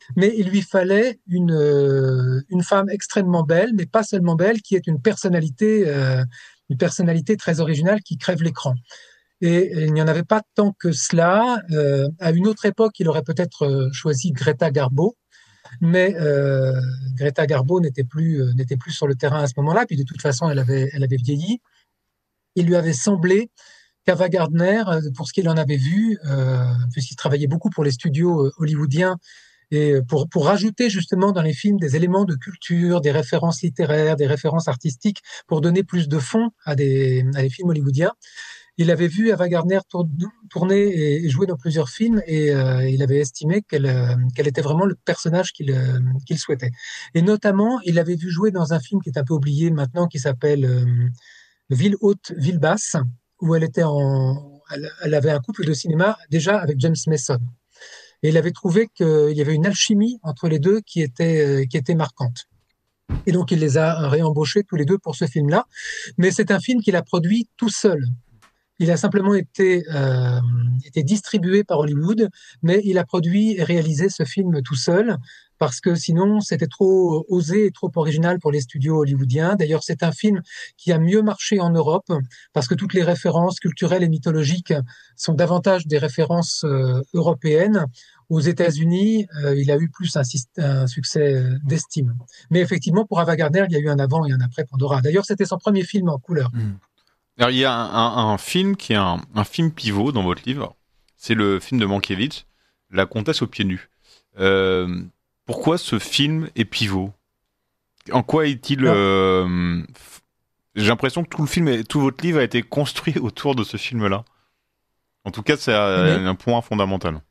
mais il lui fallait une, euh, une femme extrêmement belle, mais pas seulement belle, qui est une personnalité, euh, une personnalité très originale qui crève l'écran. Et il n'y en avait pas tant que cela. Euh, à une autre époque, il aurait peut-être euh, choisi Greta Garbo, mais euh, Greta Garbo n'était plus, euh, n'était plus sur le terrain à ce moment-là, puis de toute façon, elle avait, elle avait vieilli. Il lui avait semblé qu'Ava Gardner, euh, pour ce qu'il en avait vu, euh, puisqu'il travaillait beaucoup pour les studios euh, hollywoodiens, et pour, pour rajouter justement dans les films des éléments de culture, des références littéraires, des références artistiques, pour donner plus de fond à des, à des films hollywoodiens. Il avait vu Ava Gardner tour, tourner et jouer dans plusieurs films et euh, il avait estimé qu'elle, euh, qu'elle était vraiment le personnage qu'il, euh, qu'il souhaitait. Et notamment, il l'avait vu jouer dans un film qui est un peu oublié maintenant, qui s'appelle euh, Ville haute, ville basse, où elle était en, elle, elle avait un couple de cinéma déjà avec James Mason. Et il avait trouvé qu'il y avait une alchimie entre les deux qui était, qui était marquante. Et donc, il les a réembauchés tous les deux pour ce film-là. Mais c'est un film qu'il a produit tout seul. Il a simplement été, euh, été distribué par Hollywood, mais il a produit et réalisé ce film tout seul, parce que sinon, c'était trop osé et trop original pour les studios hollywoodiens. D'ailleurs, c'est un film qui a mieux marché en Europe, parce que toutes les références culturelles et mythologiques sont davantage des références euh, européennes. Aux États-Unis, euh, il a eu plus un, un succès d'estime. Mais effectivement, pour Ava Gardner, il y a eu un avant et un après Pandora. D'ailleurs, c'était son premier film en couleur. Mmh. Alors, il y a un, un, un film qui est un, un film pivot dans votre livre. C'est le film de Mankiewicz, La Comtesse aux pieds nus. Euh, pourquoi ce film est pivot ? En quoi est-il euh, J'ai l'impression que tout le film, est, tout votre livre a été construit autour de ce film-là. En tout cas, c'est un, un point fondamental.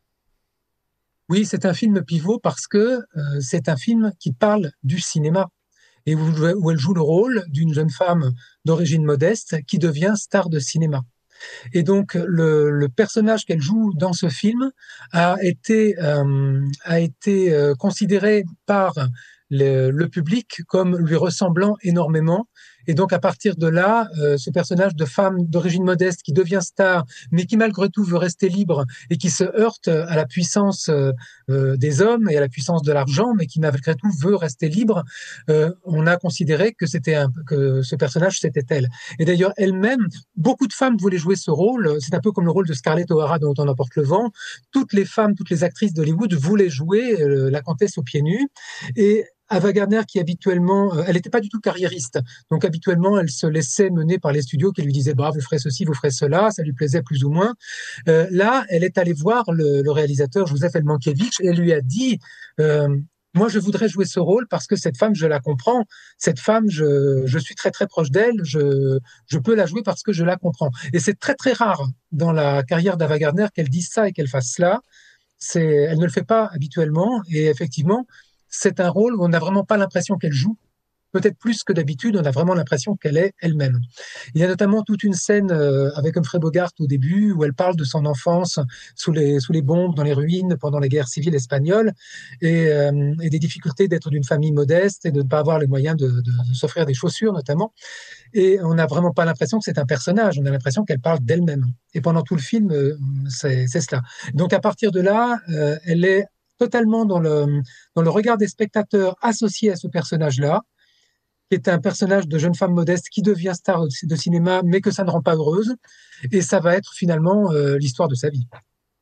Oui, c'est un film pivot parce que euh, c'est un film qui parle du cinéma. Et où, où elle joue le rôle d'une jeune femme d'origine modeste qui devient star de cinéma. Et donc, le, le personnage qu'elle joue dans ce film a été, euh, a été euh, considéré par le, le public comme lui ressemblant énormément. Et donc, à partir de là, euh, ce personnage de femme d'origine modeste qui devient star, mais qui malgré tout veut rester libre et qui se heurte à la puissance euh, des hommes et à la puissance de l'argent, mais qui malgré tout veut rester libre, euh, on a considéré que c'était un, que ce personnage, c'était elle. Et d'ailleurs, elle-même, beaucoup de femmes voulaient jouer ce rôle. C'est un peu comme le rôle de Scarlett O'Hara dont on emporte le vent. Toutes les femmes, toutes les actrices d'Hollywood voulaient jouer euh, la comtesse aux pieds nus. Et Ava Gardner, qui habituellement, euh, elle n'était pas du tout carriériste, donc habituellement, elle se laissait mener par les studios qui lui disaient bah vous ferez ceci, vous ferez cela, ça lui plaisait plus ou moins. Euh, là, elle est allée voir le, le réalisateur Joseph L. Mankiewicz et elle lui a dit euh, moi, je voudrais jouer ce rôle parce que cette femme, je la comprends. Cette femme, je, je suis très très proche d'elle. Je, je peux la jouer parce que je la comprends. Et c'est très très rare dans la carrière d'Ava Gardner qu'elle dise ça et qu'elle fasse cela. C'est, elle ne le fait pas habituellement et effectivement. C'est un rôle où on n'a vraiment pas l'impression qu'elle joue. Peut-être plus que d'habitude, on a vraiment l'impression qu'elle est elle-même. Il y a notamment toute une scène euh, avec Humphrey Bogart au début où elle parle de son enfance sous les, sous les bombes, dans les ruines, pendant la guerre civile espagnole et, euh, et des difficultés d'être d'une famille modeste et de ne pas avoir les moyens de, de, de s'offrir des chaussures notamment. Et on n'a vraiment pas l'impression que c'est un personnage, on a l'impression qu'elle parle d'elle-même. Et pendant tout le film, euh, c'est, c'est cela. Donc à partir de là, euh, elle est totalement dans le, dans le regard des spectateurs associés à ce personnage-là, qui est un personnage de jeune femme modeste qui devient star de cinéma, mais que ça ne rend pas heureuse. Et ça va être finalement euh, l'histoire de sa vie.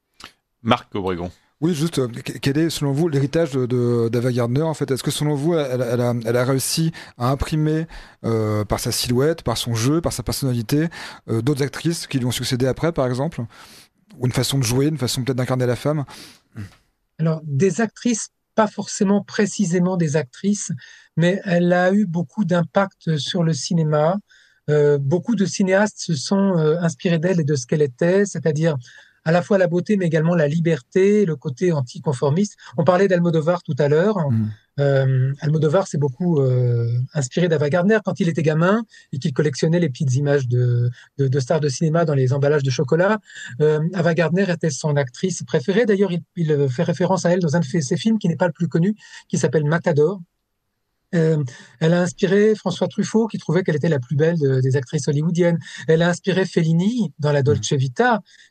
Marc Obregon. Oui, juste, euh, quel est, selon vous, l'héritage de, de, d'Ava Gardner, en fait ? Est-ce que, selon vous, elle, elle, a, elle a réussi à imprimer, euh, par sa silhouette, par son jeu, par sa personnalité, euh, d'autres actrices qui lui ont succédé après, par exemple ? Ou une façon de jouer, une façon peut-être d'incarner la femme ? Alors, des actrices, pas forcément précisément des actrices, mais elle a eu beaucoup d'impact sur le cinéma. Euh, beaucoup de cinéastes se sont euh, inspirés d'elle et de ce qu'elle était, c'est-à-dire à la fois la beauté, mais également la liberté, le côté anticonformiste. On parlait d'Almodovar tout à l'heure. Mmh. Euh, Almodovar s'est beaucoup euh, inspiré d'Ava Gardner quand il était gamin et qu'il collectionnait les petites images de, de, de stars de cinéma dans les emballages de chocolat. Euh, Ava Gardner était son actrice préférée. D'ailleurs, il, il fait référence à elle dans un de ses films qui n'est pas le plus connu, qui s'appelle Matador. Euh, elle a inspiré François Truffaut, qui trouvait qu'elle était la plus belle de, des actrices hollywoodiennes. Elle a inspiré Fellini dans La Dolce Vita,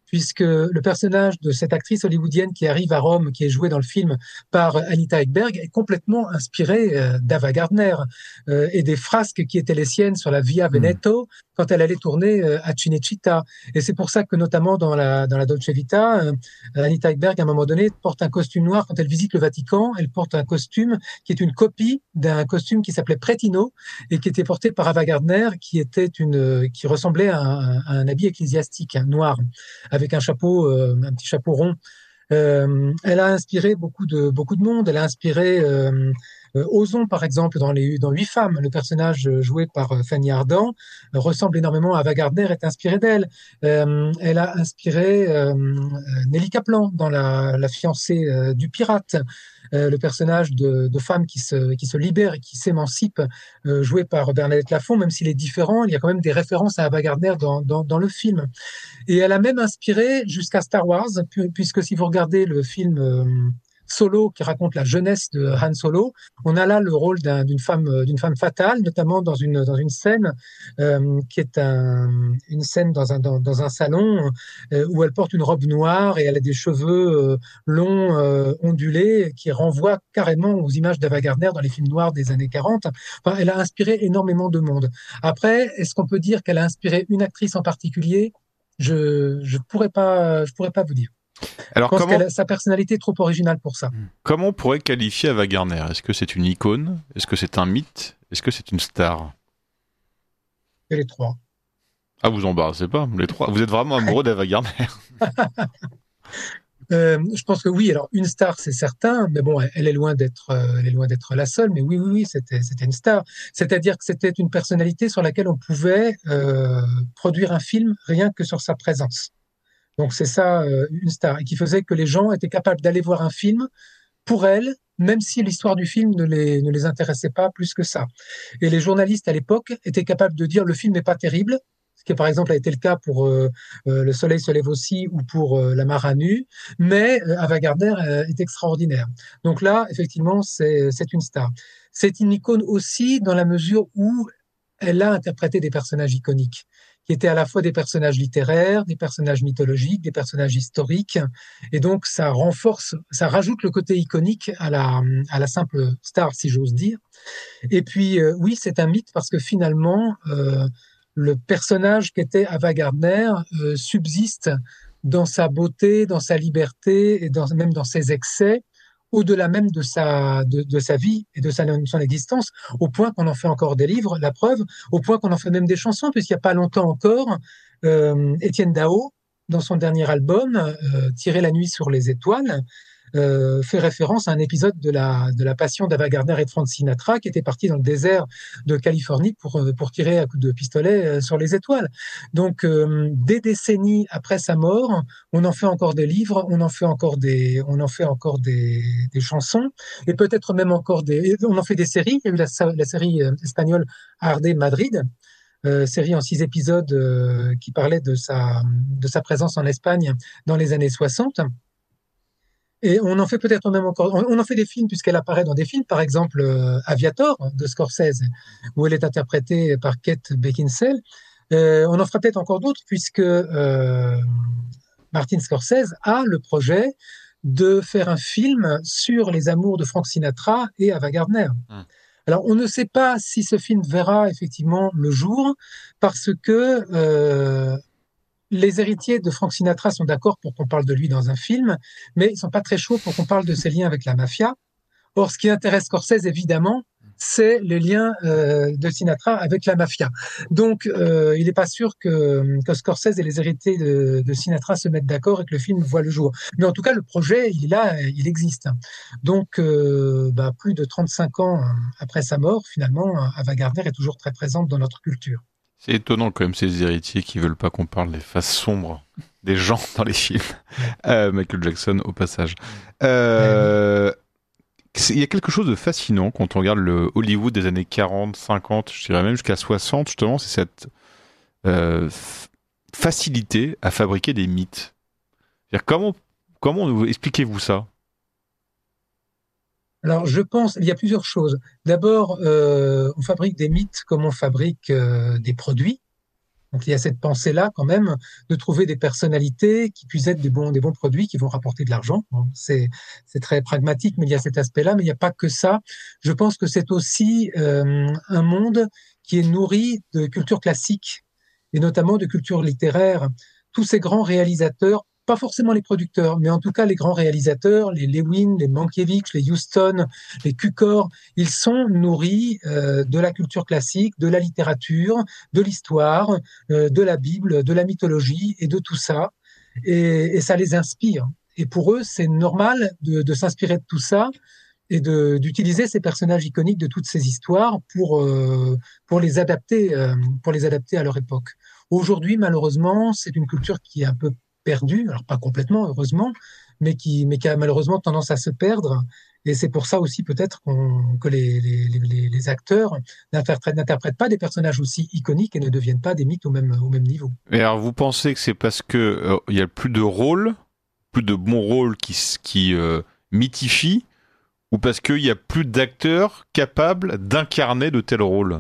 puisque le personnage de cette actrice hollywoodienne qui arrive à Rome, qui est jouée dans le film par Anita Ekberg, est complètement inspirée euh, d'Ava Gardner euh, et des frasques qui étaient les siennes sur la Via Veneto quand elle allait tourner euh, à Cinecittà. Et c'est pour ça que notamment dans la dans la Dolce Vita, euh, Anita Ekberg à un moment donné porte un costume noir quand elle visite le Vatican. Elle porte un costume qui est une copie d'un costume qui s'appelait Pretino et qui était porté par Ava Gardner, qui était une qui ressemblait à un, à un habit ecclésiastique hein, noir avec un chapeau, euh, un petit chapeau rond. Euh, elle a inspiré beaucoup de beaucoup de monde. Elle a inspiré euh, euh, Ozon, par exemple, dans les dans Huit femmes. Le personnage joué par euh, Fanny Ardant euh, ressemble énormément à Ava Gardner, est inspiré d'elle. Euh, elle a inspiré euh, Nelly Kaplan dans la, la fiancée euh, du pirate. Euh, le personnage de, de femme qui se, qui se libère et qui s'émancipe, euh, joué par Bernadette Lafont, même s'il est différent, il y a quand même des références à Ava Gardner dans, dans, dans le film. Et elle a même inspiré jusqu'à Star Wars, puisque si vous regardez le film euh, Solo, qui raconte la jeunesse de Han Solo, on a là le rôle d'un, d'une femme, d'une femme fatale, notamment dans une dans une scène euh, qui est un, une scène dans un dans, dans un salon euh, où elle porte une robe noire et elle a des cheveux euh, longs euh, ondulés qui renvoient carrément aux images d'Ava Gardner dans les films noirs des années quarante. Enfin, elle a inspiré énormément de monde. Après, est-ce qu'on peut dire qu'elle a inspiré une actrice en particulier ? Je je pourrais pas je pourrais pas vous dire. Alors, je pense comment... que sa personnalité est trop originale pour ça. Comment on pourrait qualifier Ava Gardner ? Est-ce que c'est une icône ? Est-ce que c'est un mythe ? Est-ce que c'est une star ? Et les trois. Ah, vous embarrassez pas, les trois. Vous êtes vraiment amoureux d'Ava Gardner. euh, je pense que oui. Alors, une star, c'est certain, mais bon, elle est loin d'être, euh, elle est loin d'être la seule. Mais oui, oui, oui, c'était, c'était une star. C'est-à-dire que c'était une personnalité sur laquelle on pouvait euh, produire un film rien que sur sa présence. Donc c'est ça, euh, une star, et qui faisait que les gens étaient capables d'aller voir un film pour elle, même si l'histoire du film ne les, ne les intéressait pas plus que ça. Et les journalistes à l'époque étaient capables de dire le film n'est pas terrible, ce qui par exemple a été le cas pour euh, euh, Le Soleil se lève aussi ou pour euh, La Mare à nu, mais euh, Ava Gardner euh, est extraordinaire. Donc là, effectivement, c'est, c'est une star. C'est une icône aussi dans la mesure où elle a interprété des personnages iconiques, qui étaient à la fois des personnages littéraires, des personnages mythologiques, des personnages historiques, et donc ça renforce, ça rajoute le côté iconique à la à la simple star, si j'ose dire. Et puis euh, oui, c'est un mythe parce que finalement euh, le personnage qu'était Ava Gardner euh, subsiste dans sa beauté, dans sa liberté et dans, même dans ses excès, au-delà même de sa, de, de sa vie et de sa, son existence, au point qu'on en fait encore des livres, la preuve, au point qu'on en fait même des chansons, puisqu'il n'y a pas longtemps encore, euh, Étienne Dao, dans son dernier album, euh, Tirer la nuit sur les étoiles, euh, fait référence à un épisode de la, de la passion d'Ava Gardner et de Frank Sinatra, qui était parti dans le désert de Californie pour, pour tirer à coups de pistolet sur les étoiles. Donc, euh, des décennies après sa mort, on en fait encore des livres, on en fait encore des, on en fait encore des, des chansons, et peut-être même encore des, on en fait des séries. Il y a eu la, la série espagnole Arde Madrid, Euh, série en six épisodes euh, qui parlait de sa, de sa présence en Espagne dans les années soixante. Et on en fait peut-être même encore, on, on en fait des films puisqu'elle apparaît dans des films, par exemple euh, Aviator de Scorsese, où elle est interprétée par Kate Beckinsale. Euh, on en fera peut-être encore d'autres puisque euh, Martin Scorsese a le projet de faire un film sur les amours de Frank Sinatra et Ava Gardner. Hum. Alors, on ne sait pas si ce film verra effectivement le jour parce que euh, les héritiers de Frank Sinatra sont d'accord pour qu'on parle de lui dans un film, mais ils sont pas très chauds pour qu'on parle de ses liens avec la mafia. Or, ce qui intéresse Scorsese, évidemment, c'est les liens euh, de Sinatra avec la mafia. Donc, euh, il n'est pas sûr que, que Scorsese et les héritiers de, de Sinatra se mettent d'accord et que le film voit le jour. Mais en tout cas, le projet, il est là, il existe. Donc, euh, bah, plus de trente-cinq ans après sa mort, finalement, Ava Gardner est toujours très présente dans notre culture. C'est étonnant quand même ces héritiers qui veulent pas qu'on parle des faces sombres des gens dans les films. Euh, Michael Jackson au passage. Euh... Il y a quelque chose de fascinant quand on regarde le Hollywood des années quarante, cinquante, je dirais même jusqu'à soixante, justement, c'est cette euh, f- facilité à fabriquer des mythes. C'est-à-dire, comment, comment expliquez-vous ça ? Alors, je pense, il y a plusieurs choses. D'abord, euh, on fabrique des mythes comme on fabrique euh, des produits. Donc il y a cette pensée-là quand même de trouver des personnalités qui puissent être des bons, des bons produits qui vont rapporter de l'argent. Bon, c'est, c'est très pragmatique, mais il y a cet aspect-là. Mais il n'y a pas que ça. Je pense que c'est aussi euh, un monde qui est nourri de culture classique et notamment de culture littéraire. Tous ces grands réalisateurs, pas forcément les producteurs, mais en tout cas les grands réalisateurs, les Lewin, les Mankiewicz, les Huston, les Cukor, ils sont nourris euh, de la culture classique, de la littérature, de l'histoire, euh, de la Bible, de la mythologie et de tout ça. Et, et ça les inspire. Et pour eux, c'est normal de, de s'inspirer de tout ça et de, d'utiliser ces personnages iconiques de toutes ces histoires pour, euh, pour, les adapter, euh, pour les adapter à leur époque. Aujourd'hui, malheureusement, c'est une culture qui est un peu perdue, alors pas complètement, heureusement, mais qui, mais qui a malheureusement tendance à se perdre. Et c'est pour ça aussi peut-être qu'on, que les, les, les, les acteurs n'interprètent, n'interprètent pas des personnages aussi iconiques et ne deviennent pas des mythes au même, au même niveau. Et alors, vous pensez que c'est parce que euh, il y a plus de rôles, plus de bons rôles qui, qui euh, mythifient, ou parce qu'il y a plus d'acteurs capables d'incarner de tels rôles?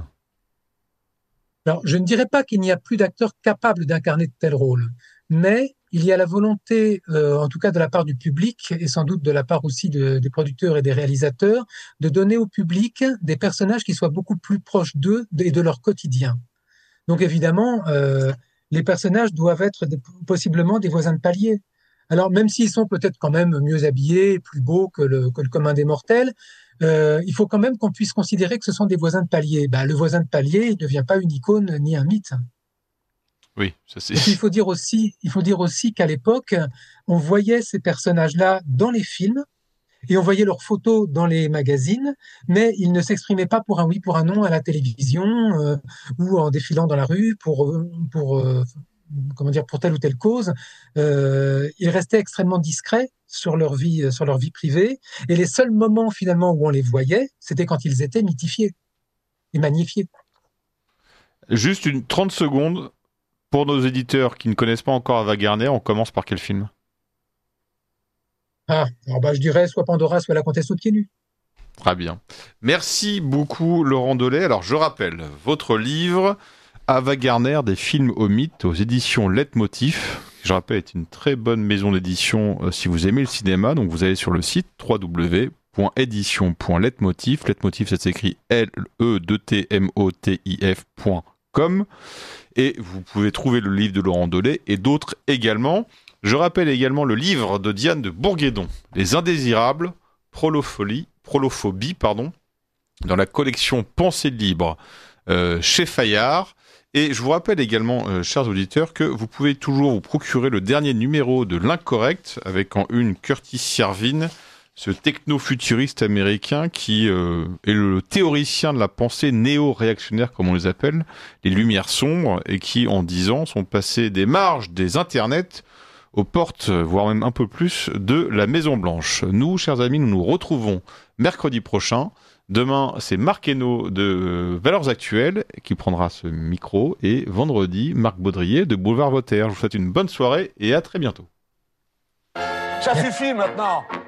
Alors, je ne dirais pas qu'il n'y a plus d'acteurs capables d'incarner de tels rôles, mais il y a la volonté, euh, en tout cas de la part du public, et sans doute de la part aussi de, des producteurs et des réalisateurs, de donner au public des personnages qui soient beaucoup plus proches d'eux et de leur quotidien. Donc évidemment, euh, les personnages doivent être des, possiblement des voisins de palier. Alors même s'ils sont peut-être quand même mieux habillés, plus beaux que le, que le commun des mortels, euh, il faut quand même qu'on puisse considérer que ce sont des voisins de palier. Ben, le voisin de palier ne devient pas une icône ni un mythe. Oui, ça c'est. Et puis, il faut dire aussi, il faut dire aussi qu'à l'époque, on voyait ces personnages-là dans les films et on voyait leurs photos dans les magazines, mais ils ne s'exprimaient pas pour un oui, pour un non à la télévision euh, ou en défilant dans la rue pour pour euh, comment dire pour telle ou telle cause. Euh, ils restaient extrêmement discrets sur leur vie, sur leur vie privée, et les seuls moments finalement où on les voyait, c'était quand ils étaient mythifiés et magnifiés. Juste une trente secondes. Pour nos éditeurs qui ne connaissent pas encore Ava Gardner, on commence par quel film? Ah, alors bah, je dirais soit Pandora, soit La Comtesse aux pieds nus. Très bien. Merci beaucoup, Laurent Delay. Alors, je rappelle, votre livre, Ava Gardner, des films au mythe, aux éditions Leitmotiv. Je rappelle, est une très bonne maison d'édition euh, si vous aimez le cinéma. Donc, vous allez sur le site w w w point édition point leitmotiv. Leitmotiv, ça s'écrit L E T M O T I F point com. Et vous pouvez trouver le livre de Laurent Delay et d'autres également. Je rappelle également le livre de Diane de Bourguédon, Les Indésirables, Prolopholie, Prolophobie, pardon, dans la collection Pensée libre euh, chez Fayard. Et je vous rappelle également, euh, chers auditeurs, que vous pouvez toujours vous procurer le dernier numéro de L'Incorrect, avec en une Curtis Yarvin, ce techno-futuriste américain qui euh, est le théoricien de la pensée néo-réactionnaire, comme on les appelle, les Lumières sombres, et qui, en dix ans, sont passés des marges des internets aux portes, voire même un peu plus, de la Maison-Blanche. Nous, chers amis, nous nous retrouvons mercredi prochain. Demain, c'est Marc Hainaut de Valeurs Actuelles qui prendra ce micro, et vendredi, Marc Baudrier de Boulevard Voltaire. Je vous souhaite une bonne soirée et à très bientôt. Ça suffit maintenant!